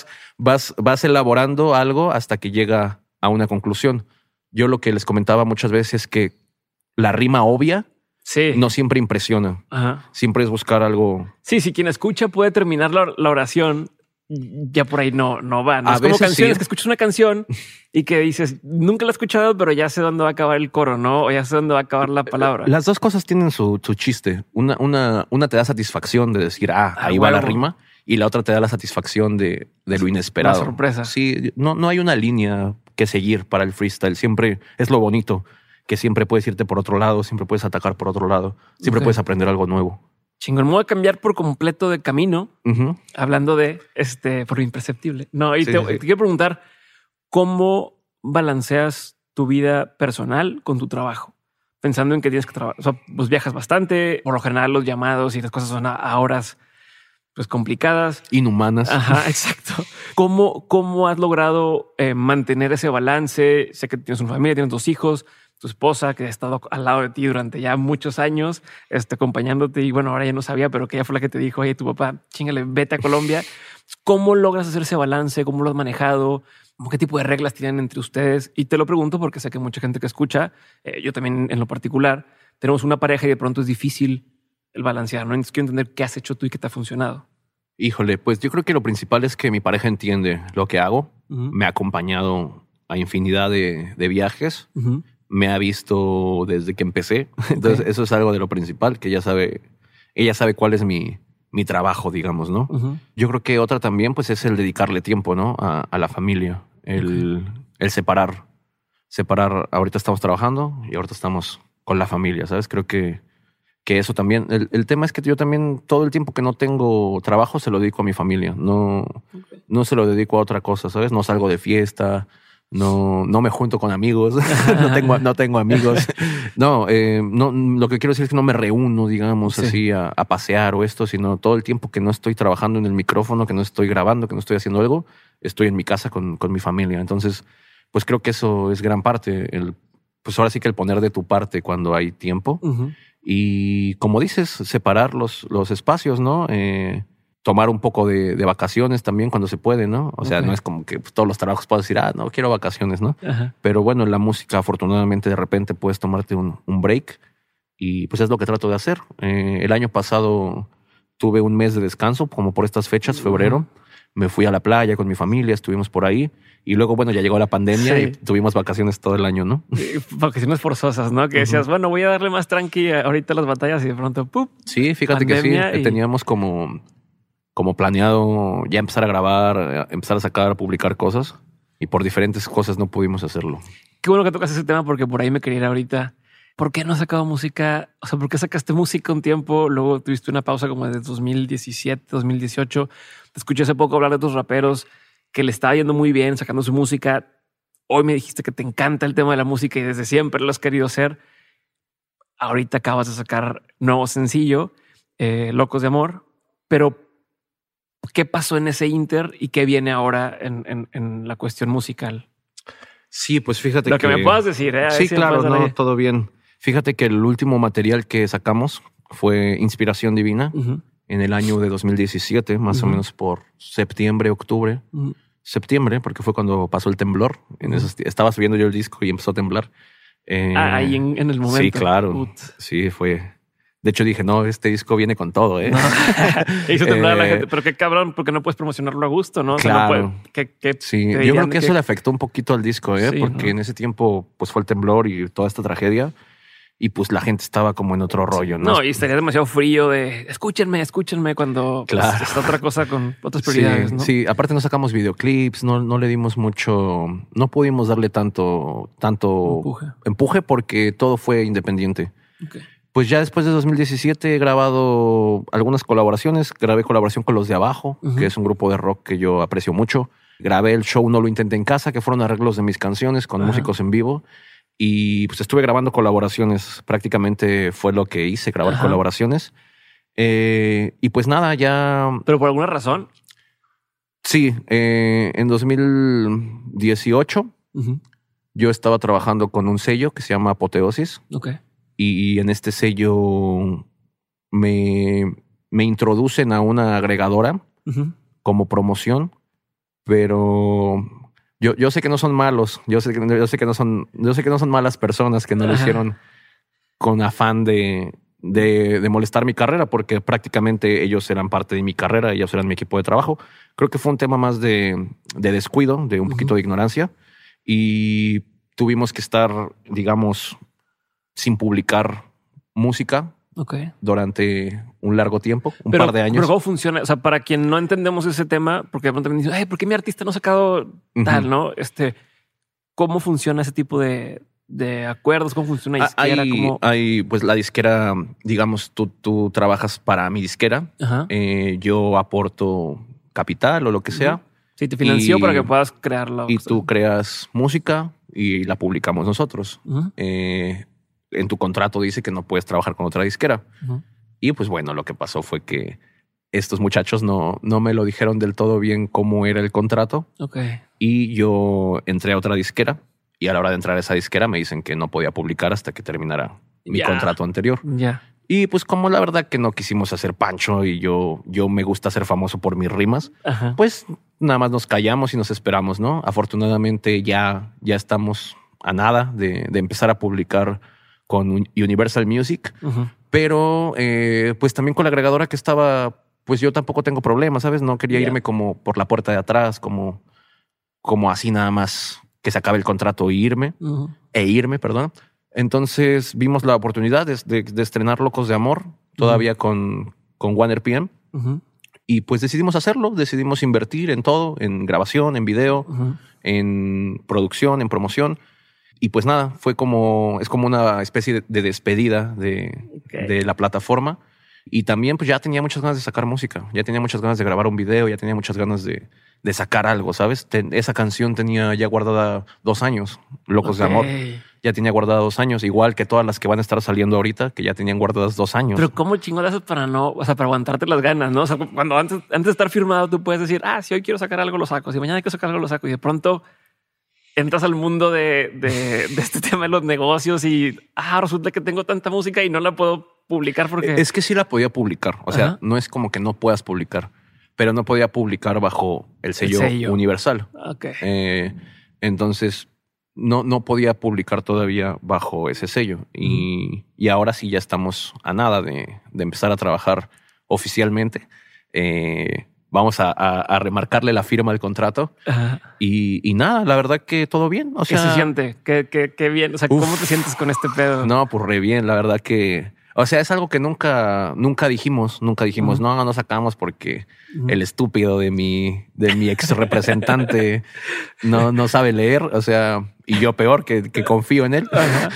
elaborando algo hasta que llega a una conclusión. Yo lo que les comentaba muchas veces es que la rima obvia Sí. no siempre impresiona. Ajá. Siempre es buscar algo. Sí, si quien escucha puede terminar la oración, ya por ahí no va. No A es como veces canciones sí. que escuchas una canción y que dices, nunca la he escuchado, pero ya sé dónde va a acabar el coro, ¿no? O ya sé dónde va a acabar la palabra. Las dos cosas tienen su chiste. Una te da satisfacción de decir, ahí va la rima. Y la otra te da la satisfacción de lo inesperado. La sorpresa. Sí, no hay una línea que seguir para el freestyle. Siempre es lo bonito, que siempre puedes irte por otro lado, siempre puedes atacar por otro lado, siempre puedes aprender algo nuevo. Chingón, me voy a cambiar por completo de camino, hablando de por lo imperceptible. No, y Sí, te sí. quiero preguntar, ¿cómo balanceas tu vida personal con tu trabajo? Pensando en que tienes que trabajar, o sea, pues viajas bastante, por lo general los llamados y las cosas son a horas pues complicadas. Inhumanas. Ajá, exacto. ¿Cómo has logrado mantener ese balance? Sé que tienes una familia, tienes 2 hijos, tu esposa que ha estado al lado de ti durante ya muchos años, acompañándote y bueno, ahora ya no sabía, pero que ella fue la que te dijo, oye, tu papá, chíngale, vete a Colombia. ¿Cómo logras hacer ese balance? ¿Cómo lo has manejado? ¿Qué tipo de reglas tienen entre ustedes? Y te lo pregunto porque sé que mucha gente que escucha, yo también en lo particular, tenemos una pareja y de pronto es difícil el balancear, ¿no? Entonces quiero entender qué has hecho tú y qué te ha funcionado. Híjole, pues yo creo que lo principal es que mi pareja entiende lo que hago. Me ha acompañado a infinidad de viajes. Me ha visto desde que empecé. Entonces eso es algo de lo principal, que ella sabe cuál es mi trabajo, digamos, ¿no? Yo creo que otra también pues es el dedicarle tiempo, ¿no? A la familia, el separar. Ahorita estamos trabajando y ahorita estamos con la familia, ¿sabes? Creo que eso también, el tema es que yo también todo el tiempo que no tengo trabajo se lo dedico a mi familia, no se lo dedico a otra cosa, ¿sabes? No salgo de fiesta, no me junto con amigos, no tengo amigos. No, lo que quiero decir es que no me reúno, digamos, así a pasear o esto, sino todo el tiempo que no estoy trabajando en el micrófono, que no estoy grabando, que no estoy haciendo algo, estoy en mi casa con mi familia. Entonces, pues creo que eso es gran parte, pues ahora sí que el poner de tu parte cuando hay tiempo. Y como dices, separar los espacios, ¿no? Tomar un poco de vacaciones también cuando se puede, ¿no? O sea, no es como que todos los trabajos puedas decir, no quiero vacaciones, ¿no? Pero bueno, en la música afortunadamente de repente puedes tomarte un break y pues es lo que trato de hacer. El año pasado tuve un mes de descanso, como por estas fechas, febrero. me fui a la playa con mi familia, estuvimos por ahí. Y luego, bueno, ya llegó la pandemia y tuvimos vacaciones todo el año, ¿no? Vacaciones forzosas, ¿no? Que decías, bueno, voy a darle más tranqui ahorita a las batallas y de pronto, ¡pup! Sí, fíjate que sí. Teníamos como planeado ya empezar a grabar, empezar a sacar, a publicar cosas. Y por diferentes cosas no pudimos hacerlo. Qué bueno que tocas ese tema porque por ahí me quería ir ahorita. ¿Por qué no has sacado música? O sea, ¿por qué sacaste música un tiempo? Luego tuviste una pausa como de 2017, 2018. Te escuché hace poco hablar de tus raperos que le estaba yendo muy bien sacando su música. Hoy me dijiste que te encanta el tema de la música y desde siempre lo has querido hacer. Ahorita acabas de sacar nuevo sencillo, Locos de Amor. Pero ¿qué pasó en ese inter y qué viene ahora en la cuestión musical? Sí, pues fíjate lo que me puedas decir. Sí, claro, no, todo bien. Fíjate que el último material que sacamos fue Inspiración Divina en el año de 2017, más o menos por septiembre, octubre. Septiembre, porque fue cuando pasó el temblor. Estaba subiendo yo el disco y empezó a temblar. Ahí en el momento. Sí, claro. Sí, fue... De hecho dije, no, este disco viene con todo, ¿eh? No. Hizo temblar a la gente, pero qué cabrón, porque no puedes promocionarlo a gusto, ¿no? Claro. O sea, no sí, yo creo que eso le afectó un poquito al disco, ¿eh? Sí, porque en ese tiempo pues fue el temblor y toda esta tragedia y pues la gente estaba como en otro rollo, ¿no? No, y estaría demasiado frío de escúchenme cuando claro. Pues, está otra cosa con otras prioridades, ¿no? Sí, aparte no sacamos videoclips, no le dimos mucho, no pudimos darle tanto empuje porque todo fue independiente. Okay. Pues ya después de 2017 he grabado algunas colaboraciones. Grabé colaboración con Los de Abajo, que es un grupo de rock que yo aprecio mucho. Grabé el show No lo intenté en casa, que fueron arreglos de mis canciones con músicos en vivo. Y pues estuve grabando colaboraciones. Prácticamente fue lo que hice, grabar colaboraciones. Y pues nada, ya... ¿Pero por alguna razón? Sí, en 2018 yo estaba trabajando con un sello que se llama Apoteosis. Okay. Y en este sello me introducen a una agregadora como promoción, pero yo sé que no son malos, yo sé que no son malas personas que no lo hicieron con afán de molestar mi carrera, porque prácticamente ellos eran parte de mi carrera, ellos eran mi equipo de trabajo. Creo que fue un tema más de descuido, de un poquito de ignorancia, y tuvimos que estar, digamos, sin publicar música durante un largo tiempo, un par de años. Pero ¿cómo funciona? O sea, para quien no entendemos ese tema, porque de pronto me dicen, ¿por qué mi artista no ha sacado tal, no? ¿Cómo funciona ese tipo de acuerdos? ¿Cómo funciona una disquera? Hay, pues la disquera, digamos, tú trabajas para mi disquera. Yo aporto capital o lo que sea. Sí, te financió para que puedas crearla. Y tú creas música y la publicamos nosotros. En tu contrato dice que no puedes trabajar con otra disquera. Y pues bueno, lo que pasó fue que estos muchachos no me lo dijeron del todo bien cómo era el contrato. Y yo entré a otra disquera y a la hora de entrar a esa disquera me dicen que no podía publicar hasta que terminara mi contrato anterior. Y pues como la verdad que no quisimos hacer pancho y yo me gusta ser famoso por mis rimas, pues nada más nos callamos y nos esperamos, ¿no? Afortunadamente ya estamos a nada de empezar a publicar con Universal Music, pero pues también con la agregadora que estaba, pues yo tampoco tengo problemas, ¿sabes? No quería irme como por la puerta de atrás, como así nada más que se acabe el contrato e irme, perdón. Entonces vimos la oportunidad de estrenar Locos de Amor, todavía con Warner PM, y pues decidimos hacerlo, decidimos invertir en todo, en grabación, en video, en producción, en promoción. Y pues nada, es como una especie de despedida de la plataforma. Y también pues ya tenía muchas ganas de sacar música, ya tenía muchas ganas de grabar un video, ya tenía muchas ganas de sacar algo, ¿sabes? Esa canción tenía ya guardada 2 años, Locos de Amor. Ya tenía guardada 2 años, igual que todas las que van a estar saliendo ahorita, que ya tenían guardadas 2 años. Pero ¿cómo chingón haces para para aguantarte las ganas, no? O sea, cuando antes de estar firmado tú puedes decir, si hoy quiero sacar algo lo saco, si mañana quiero sacar algo lo saco, y de pronto entras al mundo de este tema de los negocios y resulta que tengo tanta música y no la puedo publicar porque... Es que sí la podía publicar. O sea, no es como que no puedas publicar, pero no podía publicar bajo el sello Universal. Entonces no podía publicar todavía bajo ese sello. Y ahora sí ya estamos a nada de empezar a trabajar oficialmente. vamos a remarcarle la firma del contrato. Ajá. Y nada, la verdad que todo bien. O ¿Qué sea, se siente? ¿Qué bien? O sea, ¿cómo te sientes con este pedo? No, pues re bien, la verdad que... O sea, es algo que nunca dijimos, no sacamos porque el estúpido de mi ex representante no sabe leer, o sea, y yo peor que confío en él. Ajá.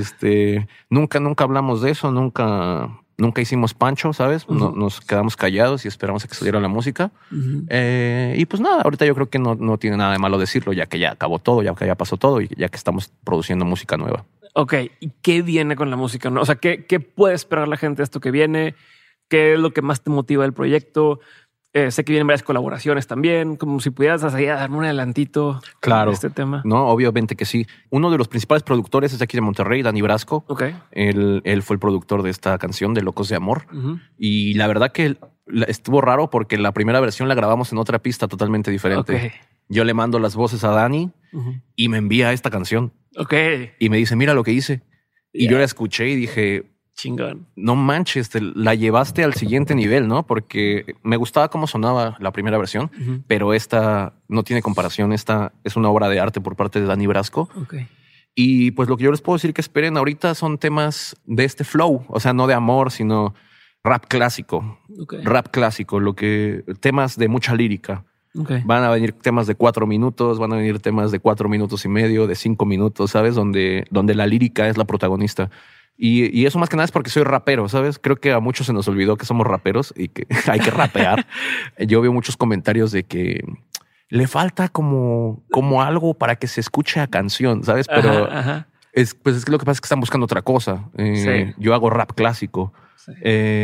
Nunca hablamos de eso, nunca hicimos pancho, ¿sabes? Nos quedamos callados y esperamos a que saliera la música. Y pues nada, ahorita yo creo que no tiene nada de malo decirlo, ya que ya acabó todo, ya que ya pasó todo y ya que estamos produciendo música nueva. Ok, ¿y qué viene con la música? ¿No? O sea, ¿qué puede esperar la gente de esto que viene? ¿Qué es lo que más te motiva del proyecto? Sé que vienen varias colaboraciones también, como si pudieras así darme un adelantito Claro, de este tema. No, obviamente que sí. Uno de los principales productores es de aquí de Monterrey, Dani Brasco. Ok. Él fue el productor de esta canción de Locos de Amor. Y la verdad que estuvo raro porque la primera versión la grabamos en otra pista totalmente diferente. Ok. Yo le mando las voces a Dani y me envía esta canción. Ok. Y me dice, mira lo que hice. Y yo la escuché y dije, chingón. No manches, la llevaste al siguiente nivel, ¿no? Porque me gustaba cómo sonaba la primera versión, pero esta no tiene comparación. Esta es una obra de arte por parte de Dani Brasco. Ok. Y pues lo que yo les puedo decir que esperen ahorita son temas de este flow, o sea, no de amor, sino rap clásico. Okay. Rap clásico, temas de mucha lírica. Okay. Van a venir temas de 4 minutos, van a venir temas de 4 minutos y medio, de 5 minutos, ¿sabes? Donde la lírica es la protagonista. Y eso más que nada es porque soy rapero, ¿sabes? Creo que a muchos se nos olvidó que somos raperos y que hay que rapear. Yo veo muchos comentarios de que le falta como algo para que se escuche a canción, ¿sabes? Pero es lo que pasa es que están buscando otra cosa. Sí. Yo hago rap clásico. Sí.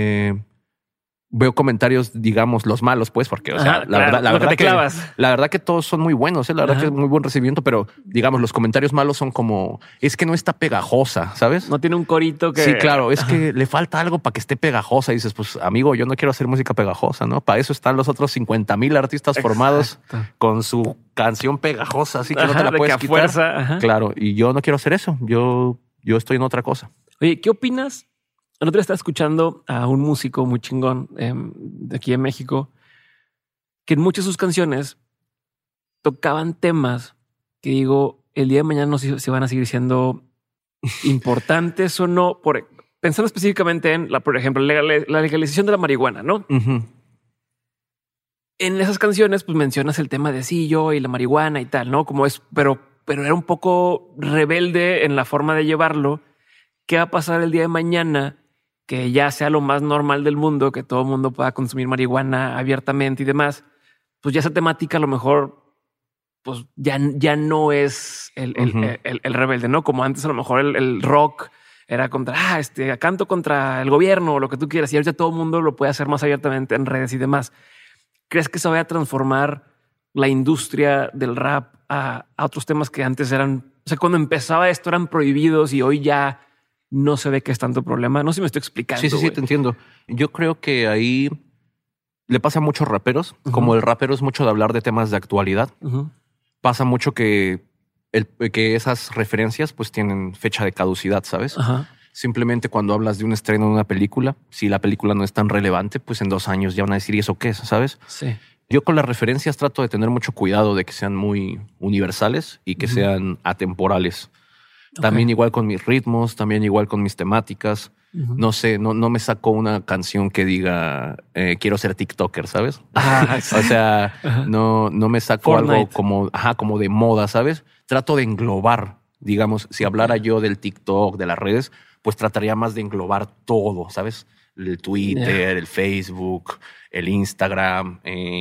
Veo comentarios, digamos, los malos, pues, porque, o sea, la verdad que todos son muy buenos, la verdad que es muy buen recibimiento, pero, digamos, los comentarios malos son como, es que no está pegajosa, ¿sabes? No tiene un corito que... Sí, claro, es que le falta algo para que esté pegajosa. Y dices, pues, amigo, yo no quiero hacer música pegajosa, ¿no? Para eso están los otros 50,000 artistas formados con su canción pegajosa, así que no te la puedes quitar. Fuerza. Claro, y yo no quiero hacer eso, yo estoy en otra cosa. Oye, ¿qué opinas? El otro día estaba escuchando a un músico muy chingón de aquí en México que en muchas de sus canciones tocaban temas que digo, el día de mañana no sé si van a seguir siendo importantes o no. Pensando específicamente en, por ejemplo, la legalización de la marihuana, ¿no? En esas canciones, pues mencionas el tema de sí, yo y la marihuana y tal, ¿no? Como es, pero era un poco rebelde en la forma de llevarlo. ¿Qué va a pasar el día de mañana? Que ya sea lo más normal del mundo, que todo el mundo pueda consumir marihuana abiertamente y demás, pues ya esa temática a lo mejor pues ya no es el rebelde, ¿no? Como antes a lo mejor el rock era contra, canto contra el gobierno o lo que tú quieras, y ahorita todo el mundo lo puede hacer más abiertamente en redes y demás. ¿Crees que se vaya a transformar la industria del rap a otros temas que antes eran, o sea, cuando empezaba esto eran prohibidos y hoy ya no se ve que es tanto problema? No sé si me estoy explicando. Sí, te entiendo. Yo creo que ahí le pasa a muchos raperos. Como el rapero es mucho de hablar de temas de actualidad. Pasa mucho que esas referencias pues tienen fecha de caducidad, ¿sabes? Simplemente cuando hablas de un estreno de una película, si la película no es tan relevante, pues en 2 años ya van a decir, ¿y eso qué es? ¿Sabes? Sí. Yo con las referencias trato de tener mucho cuidado de que sean muy universales y que sean atemporales. También igual con mis ritmos, también igual con mis temáticas. No sé, no me saco una canción que diga quiero ser TikToker, ¿sabes? O sea, no me saco Fortnite. Algo como de moda, ¿sabes? Trato de englobar, digamos, si hablara yo del TikTok, de las redes, pues trataría más de englobar todo, ¿sabes? El Twitter, el Facebook, el Instagram,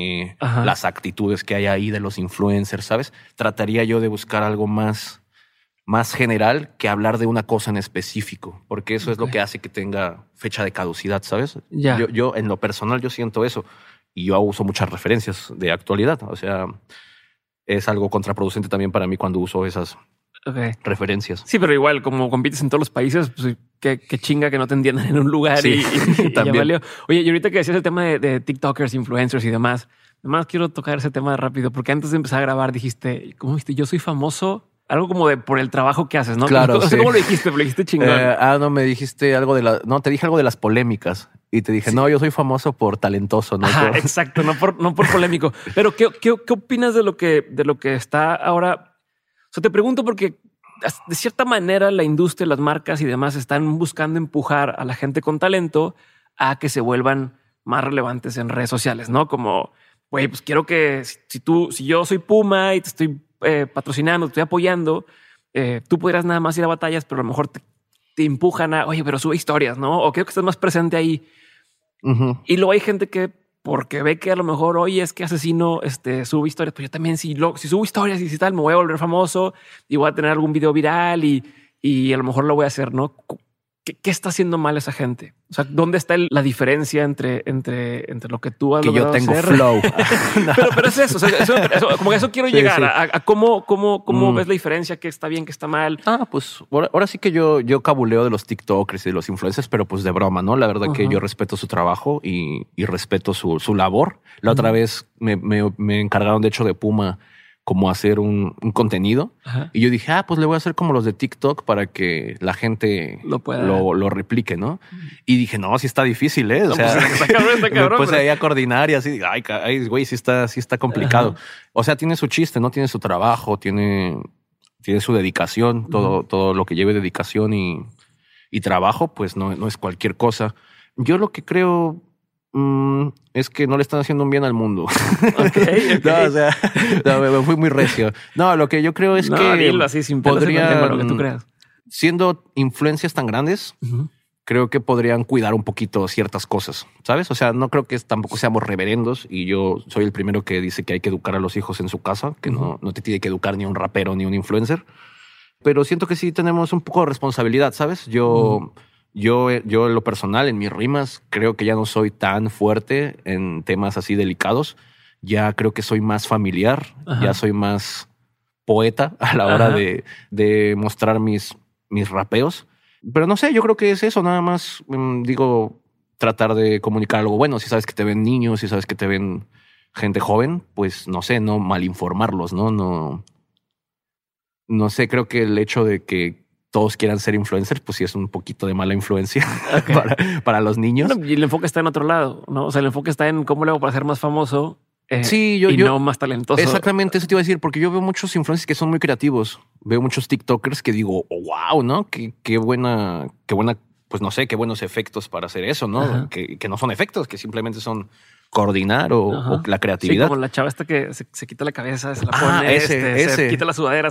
las actitudes que hay ahí de los influencers, ¿sabes? Trataría yo de buscar algo más general que hablar de una cosa en específico, porque eso es lo que hace que tenga fecha de caducidad, ¿sabes? Yo en lo personal yo siento eso y yo uso muchas referencias de actualidad, o sea, es algo contraproducente también para mí cuando uso esas referencias. Sí, pero igual como compites en todos los países, pues qué chinga que no te entiendan en un lugar y también. Ya valió. Oye, y ahorita que decías el tema de TikTokers, influencers y demás, además quiero tocar ese tema rápido porque antes de empezar a grabar dijiste, ¿cómo dijiste? Yo soy famoso. Algo como por el trabajo que haces, ¿no? Claro, no sé cómo lo dijiste, pero lo dijiste chingón. No, me dijiste algo te dije algo de las polémicas. Y te dije, no, yo soy famoso por talentoso, ¿no? Ajá, exacto, no por polémico. Pero ¿qué opinas de lo que está ahora? O sea, te pregunto porque de cierta manera la industria, las marcas y demás están buscando empujar a la gente con talento a que se vuelvan más relevantes en redes sociales, ¿no? Como, güey, pues quiero que si yo soy Puma y te estoy patrocinando, te estoy apoyando, tú podrías nada más ir a batallas, pero a lo mejor te empujan a, oye, pero sube historias, ¿no? O quiero que estés más presente ahí. Uh-huh. Y luego hay gente que, porque ve que a lo mejor, oye, es que Asesino sube historias, pues yo también, si subo historias y si tal, me voy a volver famoso y voy a tener algún video viral y a lo mejor lo voy a hacer, ¿no? ¿Qué está haciendo mal esa gente? O sea, ¿dónde está la diferencia entre lo que tú has logrado hacer? Que yo tengo hacer? flow. pero es eso, o sea, como que eso quiero llegar a cómo ves la diferencia, qué está bien, qué está mal. Pues ahora sí que yo cabuleo de los TikTokers y de los influencers, pero pues de broma, ¿no? La verdad que yo respeto su trabajo y respeto su labor. La otra vez me encargaron, de hecho, de Puma, como hacer un contenido. Ajá. Y yo dije, pues le voy a hacer como los de TikTok para que la gente lo replique, ¿no? Y dije, no, sí está difícil, ¿eh? O sea, pues está cabrón, me puse ahí a coordinar y así, ay, güey, sí está complicado. Ajá. O sea, tiene su chiste, ¿no? Tiene su trabajo, tiene su dedicación, todo lo que lleve dedicación y trabajo, pues no es cualquier cosa. Yo lo que creo es que no le están haciendo un bien al mundo. Okay. No, o sea, me fui muy recio. No, lo que yo creo es que dilo así, sin podrían, lo que tú creas. Siendo influencias tan grandes, creo que podrían cuidar un poquito ciertas cosas, ¿sabes? O sea, no creo que tampoco seamos reverendos y yo soy el primero que dice que hay que educar a los hijos en su casa, que no te tiene que educar ni un rapero ni un influencer. Pero siento que sí tenemos un poco de responsabilidad, ¿sabes? Yo en lo personal, en mis rimas, creo que ya no soy tan fuerte en temas así delicados. Ya creo que soy más familiar, ya soy más poeta a la hora de mostrar mis rapeos. Pero no sé, yo creo que es eso, nada más, tratar de comunicar algo bueno. Si sabes que te ven niños, si sabes que te ven gente joven, pues no sé, no malinformarlos, ¿no? No sé, creo que el hecho de que todos quieran ser influencers, pues sí es un poquito de mala influencia para los niños. Bueno, y el enfoque está en otro lado, ¿no? O sea, el enfoque está en cómo le hago para ser más famoso y no más talentoso. Exactamente, eso te iba a decir, porque yo veo muchos influencers que son muy creativos. Veo muchos TikTokers que digo, wow, ¿no? Qué buena, pues no sé, qué buenos efectos para hacer eso, ¿no? Que no son efectos, que simplemente son coordinar o la creatividad. Sí, como la chava esta que se quita la cabeza, se la pone, se quita la sudadera,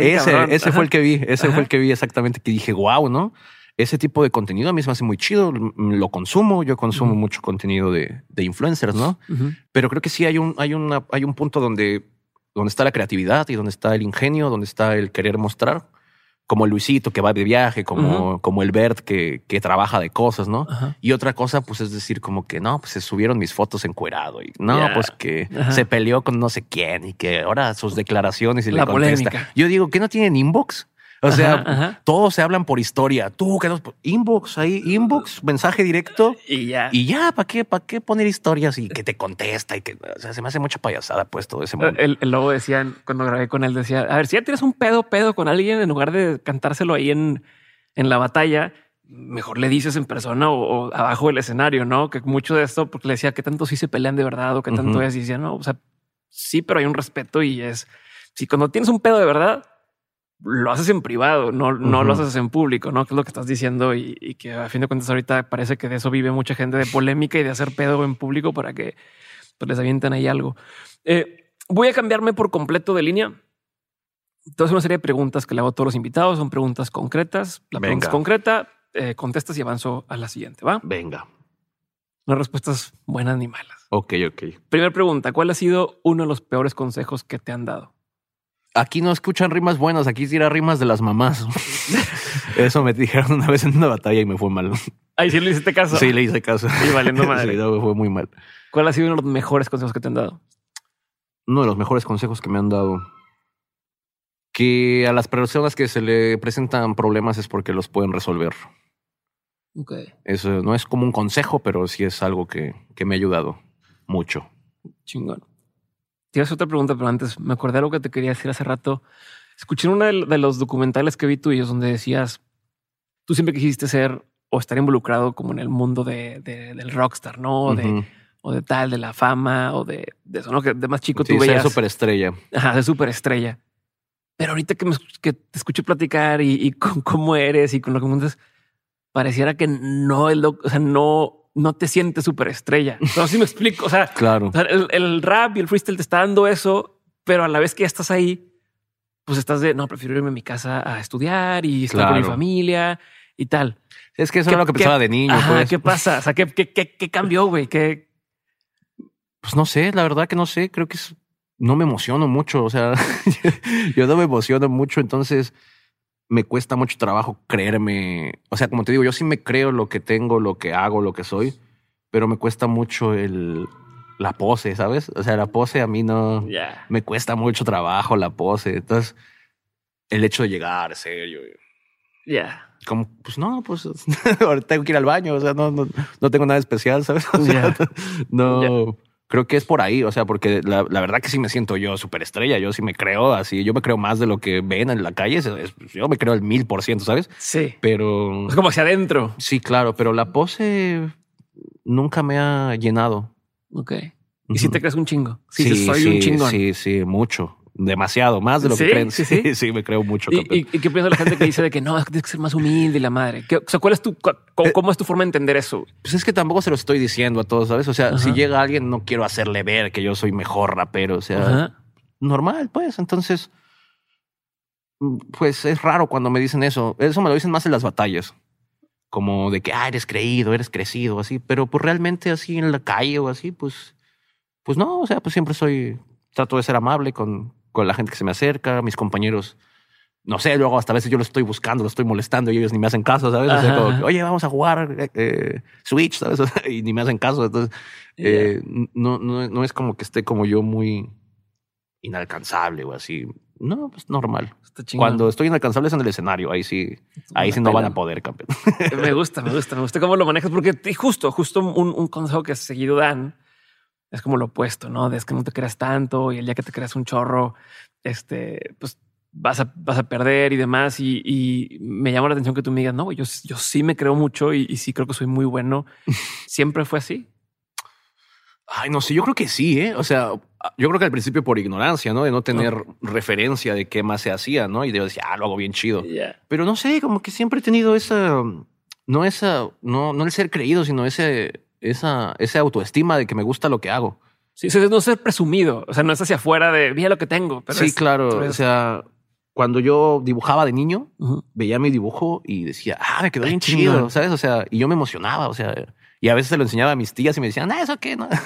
ese fue el que vi, fue el que vi exactamente, que dije, wow, ¿no? Ese tipo de contenido a mí se me hace muy chido, lo consumo, yo consumo mucho contenido de influencers, ¿no? Pero creo que sí hay un punto donde está la creatividad y donde está el ingenio, donde está el querer mostrar. Como el Luisito que va de viaje, como el Bert que trabaja de cosas, ¿no? Y otra cosa, pues es decir, como que no, pues se subieron mis fotos encuerado y pues que se peleó con no sé quién y que ahora sus declaraciones y la le contesta. Polémica. Yo digo, ¿qué no tienen inbox? O sea, todos se hablan por historia. Tú, que no, inbox, mensaje directo. Y ya, ¿para qué poner historias y que te contesta? Y que, o sea, se me hace mucha payasada, pues, todo ese mundo. El Lobo decía, cuando grabé con él, decía, a ver, si ya tienes un pedo con alguien, en lugar de cantárselo ahí en la batalla, mejor le dices en persona o abajo del escenario, ¿no? Que mucho de esto, porque le decía que tanto sí se pelean de verdad o que tanto es, y decía, no, o sea, sí, pero hay un respeto y si cuando tienes un pedo de verdad, lo haces en privado, no lo haces en público, ¿no? Que es lo que estás diciendo y que a fin de cuentas ahorita parece que de eso vive mucha gente, de polémica y de hacer pedo en público para que pues, les avienten ahí algo. Voy a cambiarme por completo de línea. Entonces una serie de preguntas que le hago a todos los invitados, son preguntas concretas. La pregunta es concreta, contestas y avanzo a la siguiente, ¿va? Venga. No hay respuestas buenas ni malas. Ok. Primera pregunta, ¿cuál ha sido uno de los peores consejos que te han dado? Aquí no escuchan rimas buenas, aquí tira rimas de las mamás. Eso me dijeron una vez en una batalla y me fue mal. Ahí sí le hiciste caso. Sí, le hice caso. Y valiendo madre. Sí, no, me fue muy mal. ¿Cuál ha sido uno de los mejores consejos que te han dado? Uno de los mejores consejos que me han dado. Que a las personas que se le presentan problemas es porque los pueden resolver. Ok. Eso no es como un consejo, pero sí es algo que me ha ayudado mucho. Chingón. Tienes otra pregunta, pero antes me acordé de algo que te quería decir hace rato. Escuché en uno de los documentales que vi tuyos donde decías, tú siempre quisiste ser o estar involucrado como en el mundo del rockstar, ¿no? O de tal, de la fama o de eso, ¿no? Que de más chico tú veías. Ser superestrella. Ajá, de superestrella. Pero ahorita que te escucho platicar y con cómo eres y con lo que me dices, pareciera que no es o sea, no te sientes superestrella. No sé si me explico. O sea, claro. O sea, el rap y el freestyle te está dando eso, pero a la vez que ya estás ahí, pues estás no, prefiero irme a mi casa a estudiar y estar con mi familia y tal. Es que eso era lo que pensaba de niño. Ajá, pues. ¿Qué pasa? O sea, ¿qué cambió, güey? Pues no sé, la verdad que no sé. Creo que no me emociono mucho. O sea, yo no me emociono mucho, entonces me cuesta mucho trabajo creerme. O sea, como te digo, yo sí me creo lo que tengo, lo que hago, lo que soy, pero me cuesta mucho la pose, ¿sabes? O sea, la pose a mí no me cuesta mucho trabajo, la pose. Entonces, el hecho de llegar serio. Como, pues no, pues ahorita tengo que ir al baño. O sea, no tengo nada especial, ¿sabes? O sea, no. Creo que es por ahí, o sea, porque la verdad que sí me siento yo superestrella. Yo sí me creo así. Yo me creo más de lo que ven en la calle. Yo me creo al 1000%, ¿sabes? Sí. Pero... Es como hacia adentro. Sí, claro. Pero la pose nunca me ha llenado. Ok. ¿Y si te crees un chingo? Sí, soy un chingón. Sí, mucho. Demasiado. Más de lo que creen. Sí, me creo mucho. ¿Y qué piensa la gente que dice de que no, es que tienes que ser más humilde y la madre? O sea, ¿cómo es tu forma de entender eso? Pues es que tampoco se lo estoy diciendo a todos, ¿sabes? O sea, si llega alguien, no quiero hacerle ver que yo soy mejor rapero. O sea, normal, pues. Entonces, pues es raro cuando me dicen eso. Eso me lo dicen más en las batallas. Como de que, eres creído, eres crecido, así. Pero pues realmente así en la calle o así, pues no. O sea, pues siempre trato de ser amable con la gente que se me acerca, mis compañeros. No sé, luego hasta a veces yo lo estoy buscando, lo estoy molestando y ellos ni me hacen caso, ¿sabes? O sea, como, oye, vamos a jugar Switch, ¿sabes? Y ni me hacen caso. Entonces, no es como que esté como yo muy inalcanzable o así. No, pues normal. Cuando estoy inalcanzable es en el escenario. Ahí sí no van a poder, campeón. Me gusta cómo lo manejas, porque justo un consejo que seguido dan es como lo opuesto, ¿no? Es que no te creas tanto y el día que te creas un chorro, pues vas a perder y demás. Y me llama la atención que tú me digas, no, yo sí me creo mucho y sí creo que soy muy bueno. ¿Siempre fue así? Ay, no sé, yo creo que sí, ¿eh? O sea, yo creo que al principio por ignorancia, ¿no? De no tener referencia de qué más se hacía, ¿no? Y yo decía, lo hago bien chido. Pero no sé, como que siempre he tenido no el ser creído, sino esa autoestima de que me gusta lo que hago. Sí, no ser presumido. O sea, no es hacia afuera de mira lo que tengo. Pero sí, claro. O sea, cuando yo dibujaba de niño, veía mi dibujo y decía, me quedó bien chido, ¿sabes? O sea, y yo me emocionaba, o sea, y a veces se lo enseñaba a mis tías y me decían, ¿eso qué? ¿No?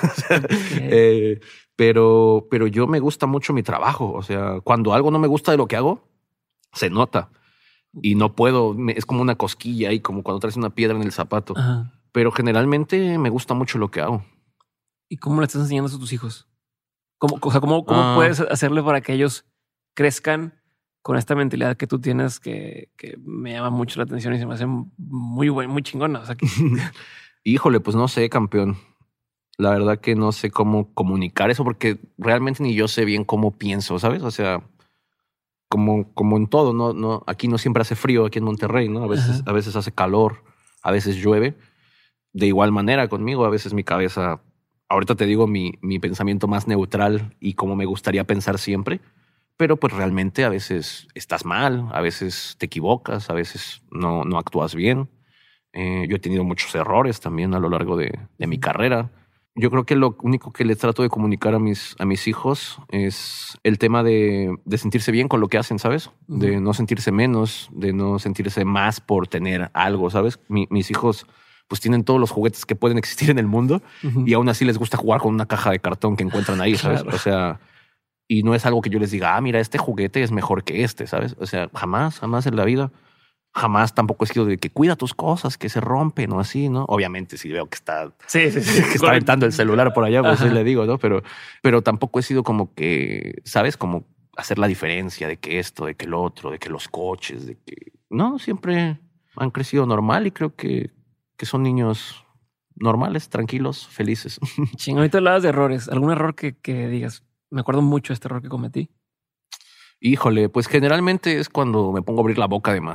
Pero yo me gusta mucho mi trabajo. O sea, cuando algo no me gusta de lo que hago, se nota. Y no puedo, es como una cosquilla ahí, como cuando traes una piedra en el zapato. Pero generalmente me gusta mucho lo que hago. ¿Y cómo le estás enseñando eso a tus hijos? ¿Cómo puedes hacerle para que ellos crezcan con esta mentalidad que tú tienes que me llama mucho la atención y se me hace muy chingona? O sea, Híjole, pues no sé, campeón. La verdad que no sé cómo comunicar eso porque realmente ni yo sé bien cómo pienso, ¿sabes? O sea, como en todo, no, aquí no siempre hace frío, aquí en Monterrey, ¿no? A veces hace calor, a veces llueve. De igual manera conmigo, a veces mi cabeza, ahorita te digo mi pensamiento más neutral y como me gustaría pensar siempre, pero pues realmente a veces estás mal, a veces te equivocas, a veces no actúas bien. Yo he tenido muchos errores también a lo largo de mi carrera. Yo creo que lo único que les trato de comunicar a mis hijos es el tema de sentirse bien con lo que hacen, ¿sabes? De no sentirse menos, de no sentirse más por tener algo, ¿sabes? Mis hijos pues tienen todos los juguetes que pueden existir en el mundo y aún así les gusta jugar con una caja de cartón que encuentran ahí, ¿sabes? Claro. O sea, y no es algo que yo les diga, mira, este juguete es mejor que este, ¿sabes? O sea, jamás en la vida. Jamás tampoco he sido de que cuida tus cosas, que se rompen o así, ¿no? Obviamente si veo que está, que está aventando el celular por allá, pues sí le digo, ¿no? Pero tampoco he sido como que, ¿sabes? Como hacer la diferencia de que esto, de que el otro, de que los coches, de que... No, siempre han crecido normal y creo que son niños normales, tranquilos, felices. Ching, ahorita hablabas de errores. ¿Algún error que digas, me acuerdo mucho de este error que cometí? Híjole, pues generalmente es cuando me pongo a abrir la boca de más.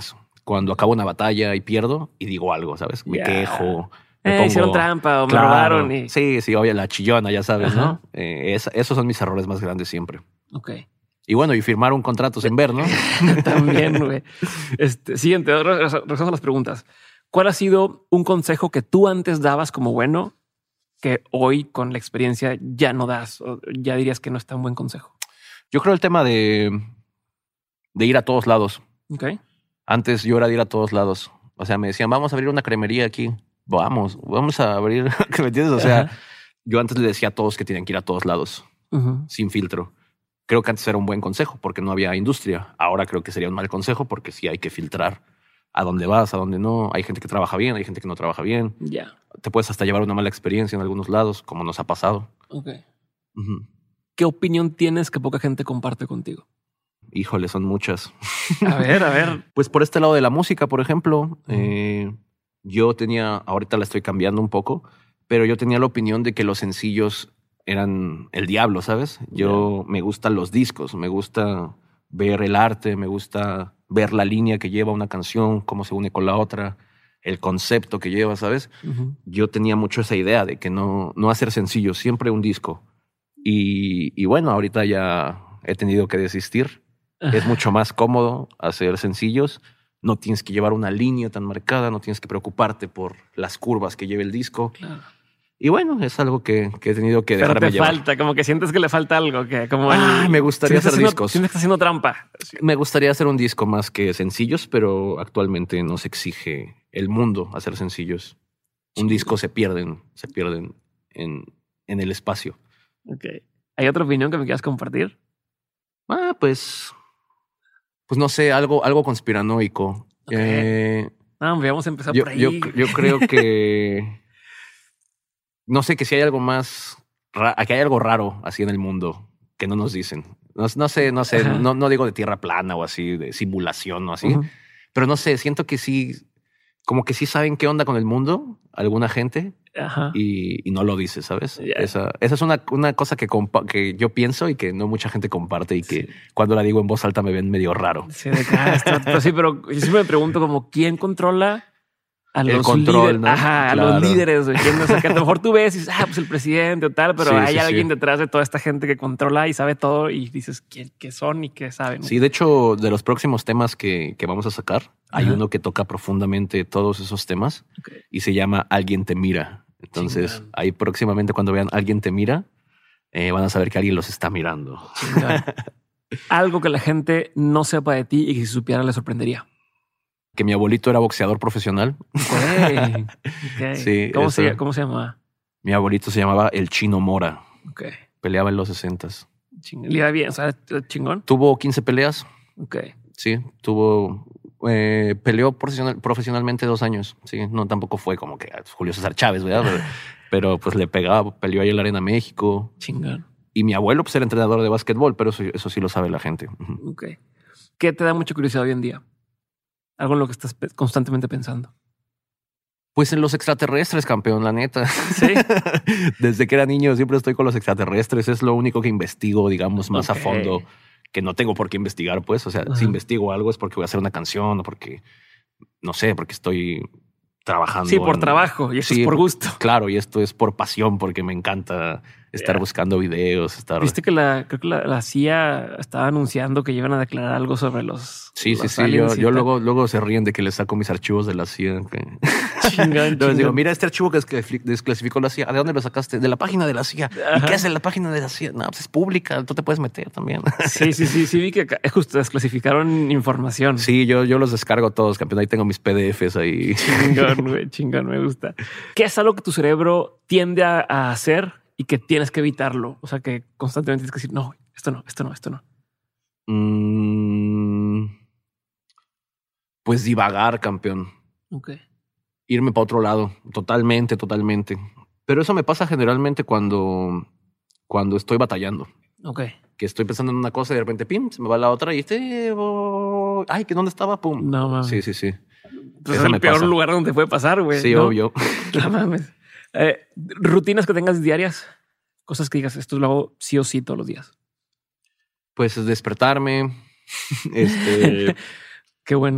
cuando acabo una batalla y pierdo y digo algo, ¿sabes? Me quejo. Hicieron trampa o claro, me robaron. Y... Sí, obvio, la chillona, ya sabes, Ajá. ¿no? Esos son mis errores más grandes siempre. Ok. Y bueno, y firmar un contrato sin ver, ¿no? También, güey. Siguiente, regresamos a las preguntas. ¿Cuál ha sido un consejo que tú antes dabas como bueno que hoy con la experiencia ya no das o ya dirías que no es tan buen consejo? Yo creo el tema de ir a todos lados. Ok. Antes yo era de ir a todos lados. O sea, me decían, vamos a abrir una cremería aquí. Vamos a abrir. ¿Me entiendes? O sea, yo antes le decía a todos que tienen que ir a todos lados, sin filtro. Creo que antes era un buen consejo porque no había industria. Ahora creo que sería un mal consejo porque sí hay que filtrar a dónde vas, a dónde no. Hay gente que trabaja bien, hay gente que no trabaja bien. Ya. Te puedes hasta llevar una mala experiencia en algunos lados, como nos ha pasado. Ok. ¿Qué opinión tienes que poca gente comparte contigo? Híjole, son muchas. A ver. Pues por este lado de la música, por ejemplo, yo tenía, ahorita la estoy cambiando un poco, pero yo tenía la opinión de que los sencillos eran el diablo, ¿sabes? Yo me gustan los discos, me gusta ver el arte, me gusta ver la línea que lleva una canción, cómo se une con la otra, el concepto que lleva, ¿sabes? Yo tenía mucho esa idea de que no hacer sencillos, siempre un disco. Y bueno, ahorita ya he tenido que desistir. Es mucho más cómodo hacer sencillos. No tienes que llevar una línea tan marcada, no tienes que preocuparte por las curvas que lleve el disco. Claro. Y bueno, es algo que he tenido que dejarme llevar. Pero te falta, como que sientes que le falta algo. Que como me gustaría hacer discos. Sientes que está haciendo trampa. Me gustaría hacer un disco más que sencillos, pero actualmente no se exige el mundo hacer sencillos. Un disco se pierden en el espacio. Ok. ¿Hay otra opinión que me quieras compartir? Pues no sé, algo conspiranoico. Okay. Vamos a empezar por ahí. Yo creo que no sé, que si hay algo más, que hay algo raro así en el mundo que no nos dicen. No sé, no digo de tierra plana o así, de simulación o así, pero no sé, siento que sí, como que sí saben qué onda con el mundo, alguna gente, y no lo dice, ¿sabes? Yeah. Esa es una cosa que yo pienso y que no mucha gente comparte y que cuando la digo en voz alta me ven medio raro. Sí, pero sí, pero yo siempre me pregunto como ¿quién controla a los control, líderes? ¿no? A los líderes. O sea, que a lo mejor tú ves y dices, pues el presidente o tal, pero hay alguien detrás de toda esta gente que controla y sabe todo y dices qué son y qué saben. Sí, de hecho, de los próximos temas que vamos a sacar, hay uno que toca profundamente todos esos temas y se llama Alguien te mira. Entonces, ahí próximamente cuando vean Alguien te mira, van a saber que alguien los está mirando. Algo que la gente no sepa de ti y que si supiera le sorprendería. Que mi abuelito era boxeador profesional. Okay. Sí, ¿Cómo se llamaba? Mi abuelito se llamaba el Chino Mora. Okay. Peleaba en los 60s. Le iba bien, o sea, chingón. Tuvo 15 peleas. Okay. Sí, peleó profesionalmente 2 años. Sí, no, tampoco fue como que Julio César Chávez, ¿verdad? pero pues le pegaba, peleó ahí en la Arena México. Chingón. Y mi abuelo pues era entrenador de básquetbol, pero eso sí lo sabe la gente. Okay. ¿Qué te da mucha curiosidad hoy en día? Algo en lo que estás constantemente pensando. Pues en los extraterrestres, campeón, la neta. Sí. Desde que era niño siempre estoy con los extraterrestres. Es lo único que investigo, digamos, más a fondo, que no tengo por qué investigar, pues. O sea, si investigo algo es porque voy a hacer una canción o porque, no sé, porque estoy trabajando. Sí, por trabajo y esto es por gusto. Claro, y esto es por pasión, porque me encanta estar buscando videos. Viste que creo que la CIA estaba anunciando que iban a declarar algo sobre los. Sí. Yo luego se ríen de que les saco mis archivos de la CIA. Entonces digo, mira este archivo que desclasificó la CIA. ¿De dónde lo sacaste? De la página de la CIA. ¿Y qué hace la página de la CIA? No, pues es pública. Tú te puedes meter también. Sí, vi que justo desclasificaron información. Sí, yo los descargo todos, campeón. Ahí tengo mis PDFs ahí. Chingón, me gusta. ¿Qué es algo que tu cerebro tiende a hacer y que tienes que evitarlo? O sea, que constantemente tienes que decir, no, esto no. Pues divagar, campeón. Okay. Irme para otro lado, totalmente. Pero eso me pasa generalmente cuando estoy batallando. Okay. Que estoy pensando en una cosa y de repente, pim, se me va la otra y ay, ¿que dónde estaba? Pum. No mames. Sí. Entonces es el peor lugar donde puede pasar, güey. Sí, ¿no? obvio. No mames. Rutinas que tengas diarias, cosas que digas, esto lo hago sí o sí todos los días. Pues despertarme. Qué bueno.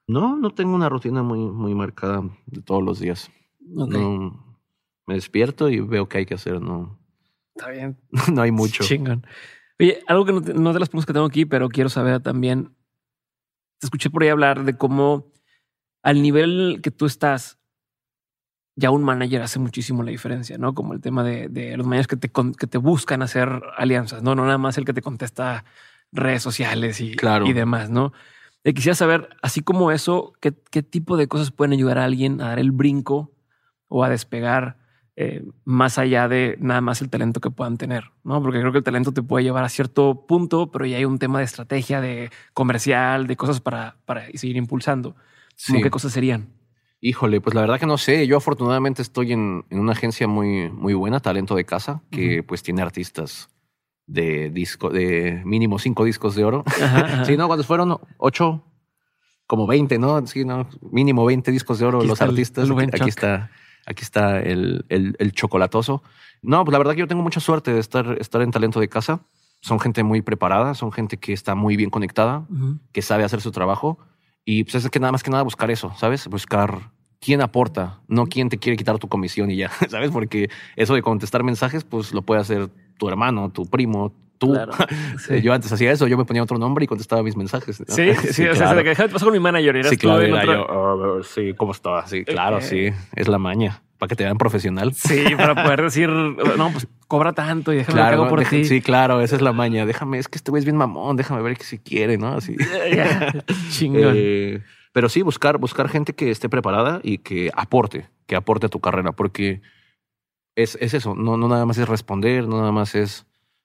No tengo una rutina muy marcada de todos los días. Ok. No, me despierto y veo qué hay que hacer. No, Está bien. no hay mucho. Chingón. Oye, algo que no de las preguntas que tengo aquí, pero quiero saber también. Te escuché por ahí hablar de cómo al nivel que tú estás, ya un manager hace muchísimo la diferencia, ¿no? Como el tema de los managers que te buscan hacer alianzas, no nada más el que te contesta redes sociales Claro. y demás, ¿no? Quisiera saber, así como eso, ¿qué tipo de cosas pueden ayudar a alguien a dar el brinco o a despegar más allá de nada más el talento que puedan tener, ¿no? Porque creo que el talento te puede llevar a cierto punto, pero ya hay un tema de estrategia, de comercial, de cosas para seguir impulsando. ¿Cómo Sí. qué cosas serían? Híjole, pues la verdad que no sé. Yo afortunadamente estoy en una agencia muy buena, Talento de Casa, que pues tiene artistas de disco, de mínimo 5 discos de oro. Ajá. Sí, no, cuando fueron 8, como 20, ¿no? Sí, no, mínimo 20 discos de oro Aquí los está el artistas. buen Aquí Chuck. está el chocolatoso. No, pues la verdad que yo tengo mucha suerte de estar en Talento de Casa. Son gente muy preparada, son gente que está muy bien conectada, que sabe hacer su trabajo. Y pues es que nada más que nada buscar eso, ¿sabes? Buscar quién aporta, no quién te quiere quitar tu comisión y ya, ¿sabes? Porque eso de contestar mensajes, pues lo puede hacer tu hermano, tu primo, tú. Claro, sí. Yo antes hacía eso, yo me ponía otro nombre y contestaba mis mensajes, ¿no? Sí, o sea, claro. ¿qué pasó con mi manager? Eras Sí, tú claro, en era otro- yo. Sí, ¿cómo estaba? Sí, claro, sí. Es la maña. Para que te vean profesional. Sí, para poder decir, no, pues cobra tanto y déjame lo que Claro, hago por ti. sí, claro, esa es la maña. Déjame, es que este güey es bien mamón, déjame ver que si quiere, ¿no? Así. Ya, chingón. Pero sí, buscar gente que esté preparada y que aporte a tu carrera, porque es eso, no nada más es responder, no nada más es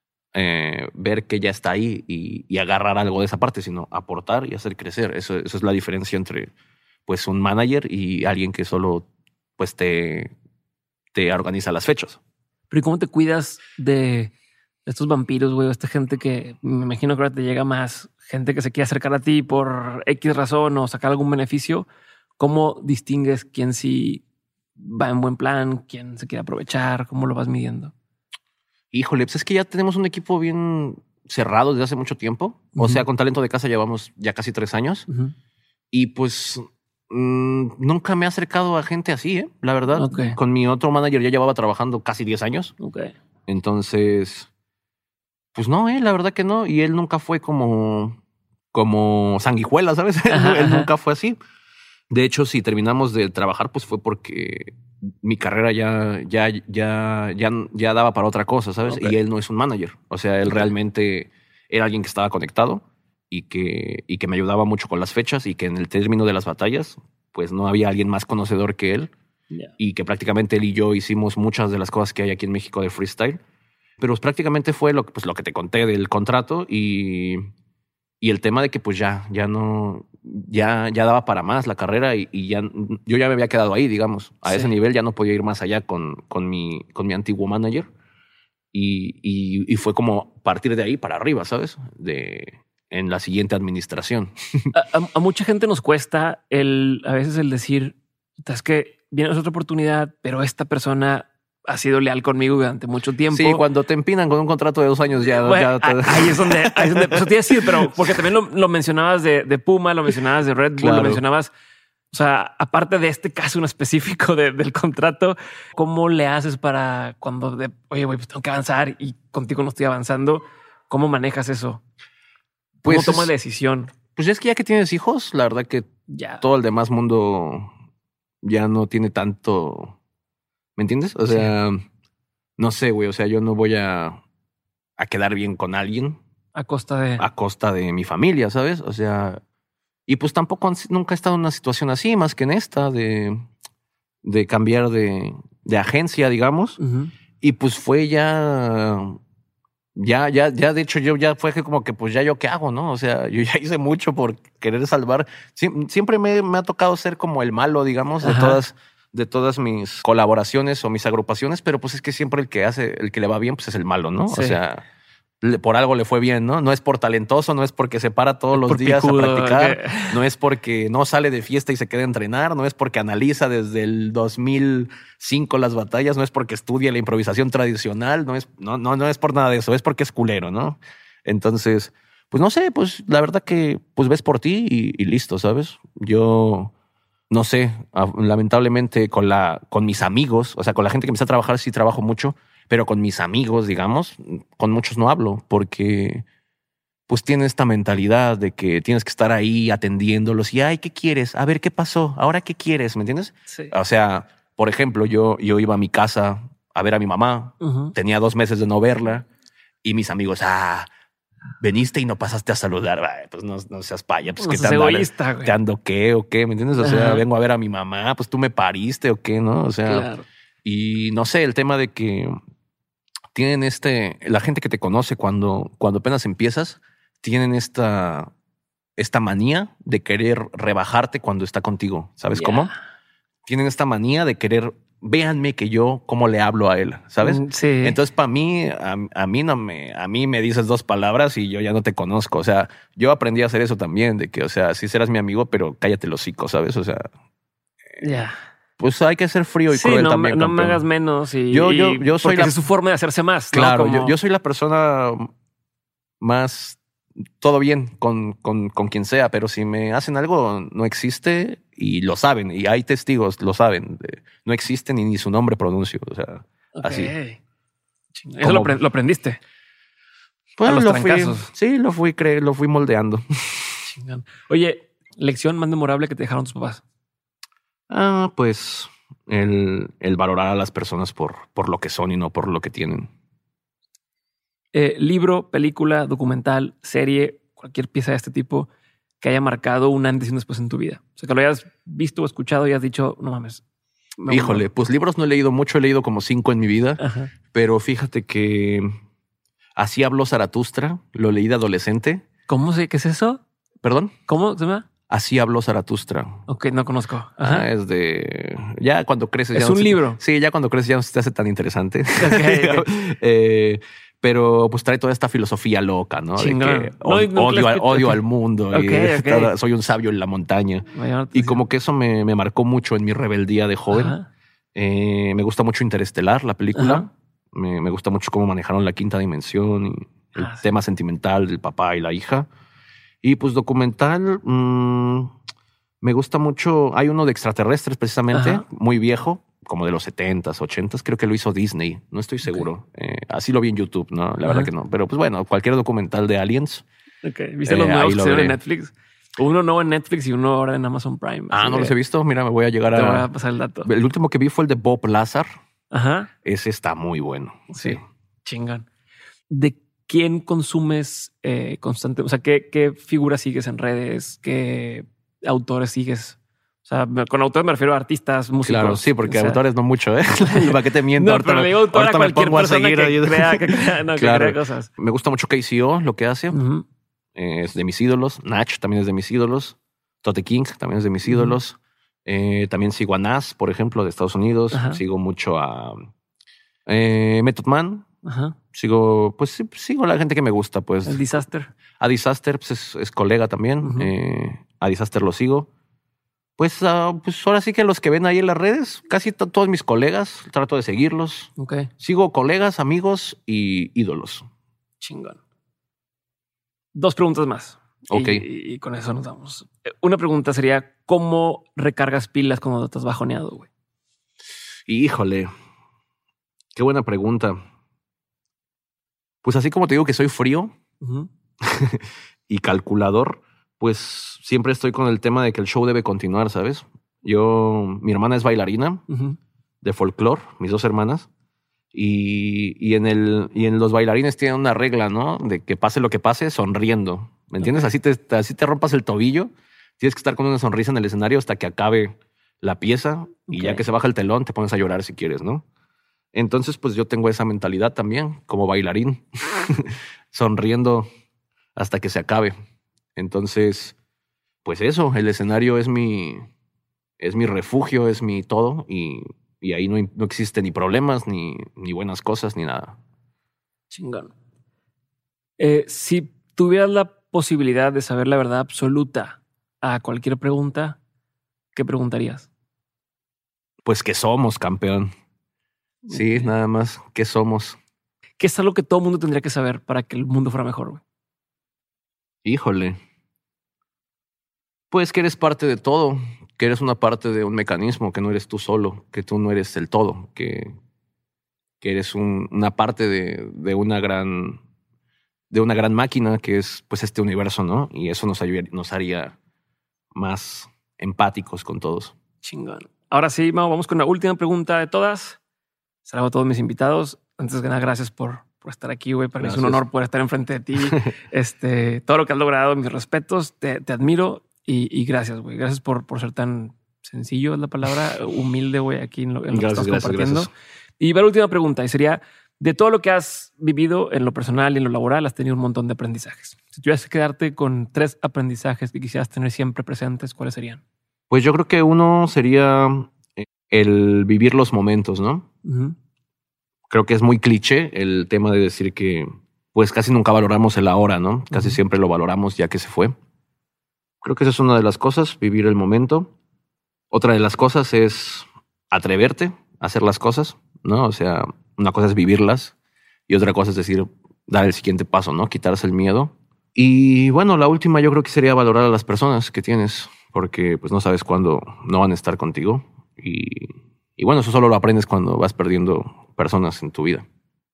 ver que ya está ahí y agarrar algo de esa parte, sino aportar y hacer crecer. Eso es la diferencia entre pues un manager y alguien que solo pues te organiza las fechas. Pero ¿y cómo te cuidas de estos vampiros, güey? Esta gente que me imagino que ahora te llega más gente que se quiere acercar a ti por X razón o sacar algún beneficio. ¿Cómo distingues quién sí va en buen plan, quién se quiere aprovechar? ¿Cómo lo vas midiendo? Híjole, pues es que ya tenemos un equipo bien cerrado desde hace mucho tiempo. O sea, con Talento de Casa llevamos ya casi 3 años. Y pues nunca me he acercado a gente así, la verdad. Ok. Con mi otro manager ya llevaba trabajando casi 10 años. Ok. Entonces, pues no, la verdad que no. Y él nunca fue como sanguijuela, ¿sabes? Él nunca fue así. De hecho, si terminamos de trabajar, pues fue porque mi carrera ya daba para otra cosa, ¿sabes? Ok. Y él no es un manager. O sea, él realmente era alguien que estaba conectado y que me ayudaba mucho con las fechas y que en el término de las batallas, pues no había alguien más conocedor que él. Yeah. Y que prácticamente él y yo hicimos muchas de las cosas que hay aquí en México de freestyle. Pero pues, prácticamente fue lo que te conté del contrato y el tema de que pues ya daba para más la carrera y yo ya me había quedado ahí, digamos. A ese nivel ya no podía ir más allá con mi antiguo manager. Y fue como partir de ahí para arriba, ¿sabes? En la siguiente administración. A mucha gente nos cuesta a veces el decir, es que viene otra oportunidad, pero esta persona ha sido leal conmigo durante mucho tiempo. Sí, cuando te empinan con un contrato de 2 años ya... Bueno, ahí es donde eso te iba a decir, pero porque también lo mencionabas de Puma, lo mencionabas de Red Bull, Claro. lo mencionabas, o sea, aparte de este caso en específico del contrato, ¿cómo le haces para cuando oye, güey, pues tengo que avanzar y contigo no estoy avanzando? ¿Cómo manejas eso? ¿Cómo Pues tomas la decisión? Pues es que ya que tienes hijos, la verdad que Ya. todo el demás mundo ya no tiene tanto... ¿Me entiendes? O sea, no sé, güey. O sea, yo no voy a quedar bien con alguien A costa de... a costa de mi familia, ¿sabes? O sea, y pues tampoco nunca he estado en una situación así, más que en esta, de cambiar de agencia, digamos. Y pues fue de hecho, yo ya fue que como que pues ya yo qué hago, ¿no? O sea, yo ya hice mucho por querer salvar. Siempre me ha tocado ser como el malo, digamos, de todas mis colaboraciones o mis agrupaciones, pero pues es que siempre el que le va bien, pues es el malo, ¿no? Sí. O sea, por algo le fue bien, ¿no? No es por talentoso, no es porque se para todos los por días picudo, a practicar, okay. No es porque no sale de fiesta y se queda a entrenar, no es porque analiza desde el 2005 las batallas, no es porque estudia la improvisación tradicional, no es por nada de eso, es porque es culero, ¿no? Entonces, pues no sé, pues la verdad que pues ves por ti y listo, ¿sabes? Yo no sé, lamentablemente con mis amigos, o sea, con la gente que empieza a trabajar sí trabajo mucho, pero con mis amigos, digamos, con muchos no hablo porque pues tienen esta mentalidad de que tienes que estar ahí atendiéndolos y, ay, ¿qué quieres? A ver, ¿qué pasó? ¿Ahora qué quieres? ¿Me entiendes? Sí. O sea, por ejemplo, yo iba a mi casa a ver a mi mamá, tenía 2 meses de no verla y mis amigos, veniste y no pasaste a saludar. Ay, pues no seas paya, pues No que seas egoísta, güey. te ando qué o qué, ¿me entiendes? O sea, vengo a ver a mi mamá, pues tú me pariste o qué, ¿no? O sea, Claro. y no sé, el tema de que tienen la gente que te conoce cuando apenas empiezas, tienen esta manía de querer rebajarte cuando está contigo. ¿Sabes cómo? Tienen esta manía de querer, véanme que yo cómo le hablo a él, ¿sabes? Sí. Entonces, para mí, a mí me dices 2 palabras y yo ya no te conozco. O sea, yo aprendí a hacer eso también, de que, o sea, sí serás mi amigo, pero cállate el hocico, ¿sabes? O sea, pues hay que ser frío y cruel también. No me hagas menos. Yo soy porque es su forma de hacerse más. Claro, ¿no? yo soy la persona más todo bien con quien sea, pero si me hacen algo, no existe y lo saben, y hay testigos, lo saben. No existe ni su nombre pronuncio. O sea, así. Eso lo aprendiste. Pues a los trancazos. Lo fui moldeando. Chingón. Oye, lección más memorable que te dejaron tus papás. Pues el valorar a las personas por lo que son y no por lo que tienen. Libro, película, documental, serie, cualquier pieza de este tipo que haya marcado un antes y un después en tu vida. O sea, que lo hayas visto o escuchado y has dicho, no mames. Híjole, pues libros no he leído mucho, he leído como 5 en mi vida. Ajá. Pero fíjate que Así habló Zaratustra, lo leí de adolescente. ¿Cómo sé qué es eso? ¿Perdón? ¿Cómo se llama? Así habló Zaratustra. Ok, no conozco. Ajá. Es de... Ya cuando creces... Es un libro. Sí, ya cuando creces ya no se te hace tan interesante. Okay. Pero pues trae toda esta filosofía loca, ¿no? Chingón. De que odio al mundo y soy un sabio en la montaña. Y como que eso me marcó mucho en mi rebeldía de joven. Me gusta mucho Interestelar, la película. Me gusta mucho cómo manejaron la quinta dimensión y el tema sentimental del papá y la hija. Y pues documental, me gusta mucho. Hay uno de extraterrestres precisamente, muy viejo, como de los 70s, 80s. Creo que lo hizo Disney, no estoy seguro. Así lo vi en YouTube, ¿no? La verdad que no. Pero pues bueno, cualquier documental de aliens. ¿Viste los nuevos que se ven en Netflix? Uno nuevo en Netflix y uno ahora en Amazon Prime. No los he visto. Mira, me voy a llegar Te voy a pasar el dato. El último que vi fue el de Bob Lazar. Ese está muy bueno. Sí. Chingón. ¿De quién consumes constante? O sea, ¿qué figuras sigues en redes? ¿Qué autores sigues? O sea, con autores me refiero a artistas, músicos. Claro, sí, porque autores no mucho, ¿eh? ¿Para qué te miento? No, pero le digo autor a cualquier persona que crea cosas. Me gusta mucho KCO, lo que hace. Es de mis ídolos. Nach también es de mis ídolos. Tote King también es de mis ídolos. También sigo a Nas, por ejemplo, de Estados Unidos. Sigo mucho a Method Man. Sigo a la gente que me gusta, pues. El Disaster. A Disaster, pues es colega también. A Disaster lo sigo. Pues ahora sí que los que ven ahí en las redes, casi todos mis colegas, trato de seguirlos. Sigo colegas, amigos y ídolos. Chingón. 2 preguntas más. Ok. Y con eso nos vamos. Una pregunta sería, ¿cómo recargas pilas cuando estás bajoneado, güey? Híjole. Qué buena pregunta. Pues así como te digo que soy frío y calculador, pues siempre estoy con el tema de que el show debe continuar, ¿sabes? Mi hermana es bailarina de folclore, mis 2 hermanas. Y en los bailarines tienen una regla, ¿no? De que pase lo que pase, sonriendo. ¿Me entiendes? Así te rompas el tobillo. Tienes que estar con una sonrisa en el escenario hasta que acabe la pieza. Y ya que se baja el telón, te pones a llorar si quieres, ¿no? Entonces, pues yo tengo esa mentalidad también, como bailarín. Sonriendo hasta que se acabe. Entonces, pues eso, el escenario es mi refugio, es mi todo. Y ahí no existe ni problemas, ni buenas cosas, ni nada. Chingón. Si tuvieras la posibilidad de saber la verdad absoluta a cualquier pregunta, ¿qué preguntarías? Pues ¿qué somos, campeón? Sí, nada más. ¿Qué somos? ¿Qué es algo que todo el mundo tendría que saber para que el mundo fuera mejor, güey? Híjole. Pues que eres parte de todo, que eres una parte de un mecanismo, que no eres tú solo, que tú no eres el todo, que eres una parte de una gran máquina que es pues este universo, ¿no? Y eso nos haría más empáticos con todos. Chingón. Ahora sí, Mau, vamos con la última pregunta de todas. Se la hago a todos mis invitados. Antes de nada, gracias por estar aquí, güey. Para mí es un honor poder estar enfrente de ti. Todo lo que has logrado, mis respetos, te admiro y gracias, güey. Gracias por ser tan sencillo, es la palabra, humilde, güey, aquí en lo que estás compartiendo. Gracias. Y va la última pregunta y sería, de todo lo que has vivido en lo personal y en lo laboral, has tenido un montón de aprendizajes. Si tuvieras que quedarte con 3 aprendizajes que quisieras tener siempre presentes, ¿cuáles serían? Pues yo creo que uno sería el vivir los momentos, ¿no? Uh-huh. Creo que es muy cliché el tema de decir que pues casi nunca valoramos el ahora, ¿no? Casi siempre lo valoramos ya que se fue. Creo que esa es una de las cosas, vivir el momento. Otra de las cosas es atreverte a hacer las cosas, ¿no? O sea, una cosa es vivirlas y otra cosa es decir, dar el siguiente paso, ¿no? Quitarse el miedo. Y bueno, la última yo creo que sería valorar a las personas que tienes, porque pues no sabes cuándo no van a estar contigo. Y bueno, eso solo lo aprendes cuando vas perdiendo personas en tu vida.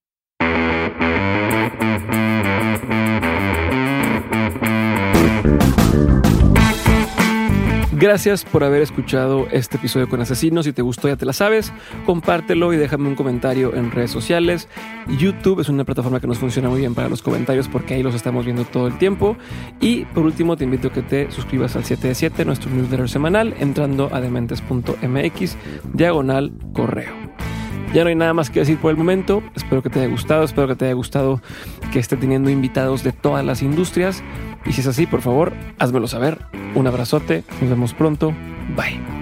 Gracias por haber escuchado este episodio con Asesinos. Si te gustó, ya te la sabes, compártelo y déjame un comentario en redes sociales. YouTube es una plataforma que nos funciona muy bien para los comentarios porque ahí los estamos viendo todo el tiempo. Y por último, te invito a que te suscribas al 7 de 7, nuestro newsletter semanal, entrando a dementes.mx/correo. Ya no hay nada más que decir por el momento. Espero que te haya gustado que esté teniendo invitados de todas las industrias. Y si es así, por favor, házmelo saber. Un abrazote. Nos vemos pronto. Bye.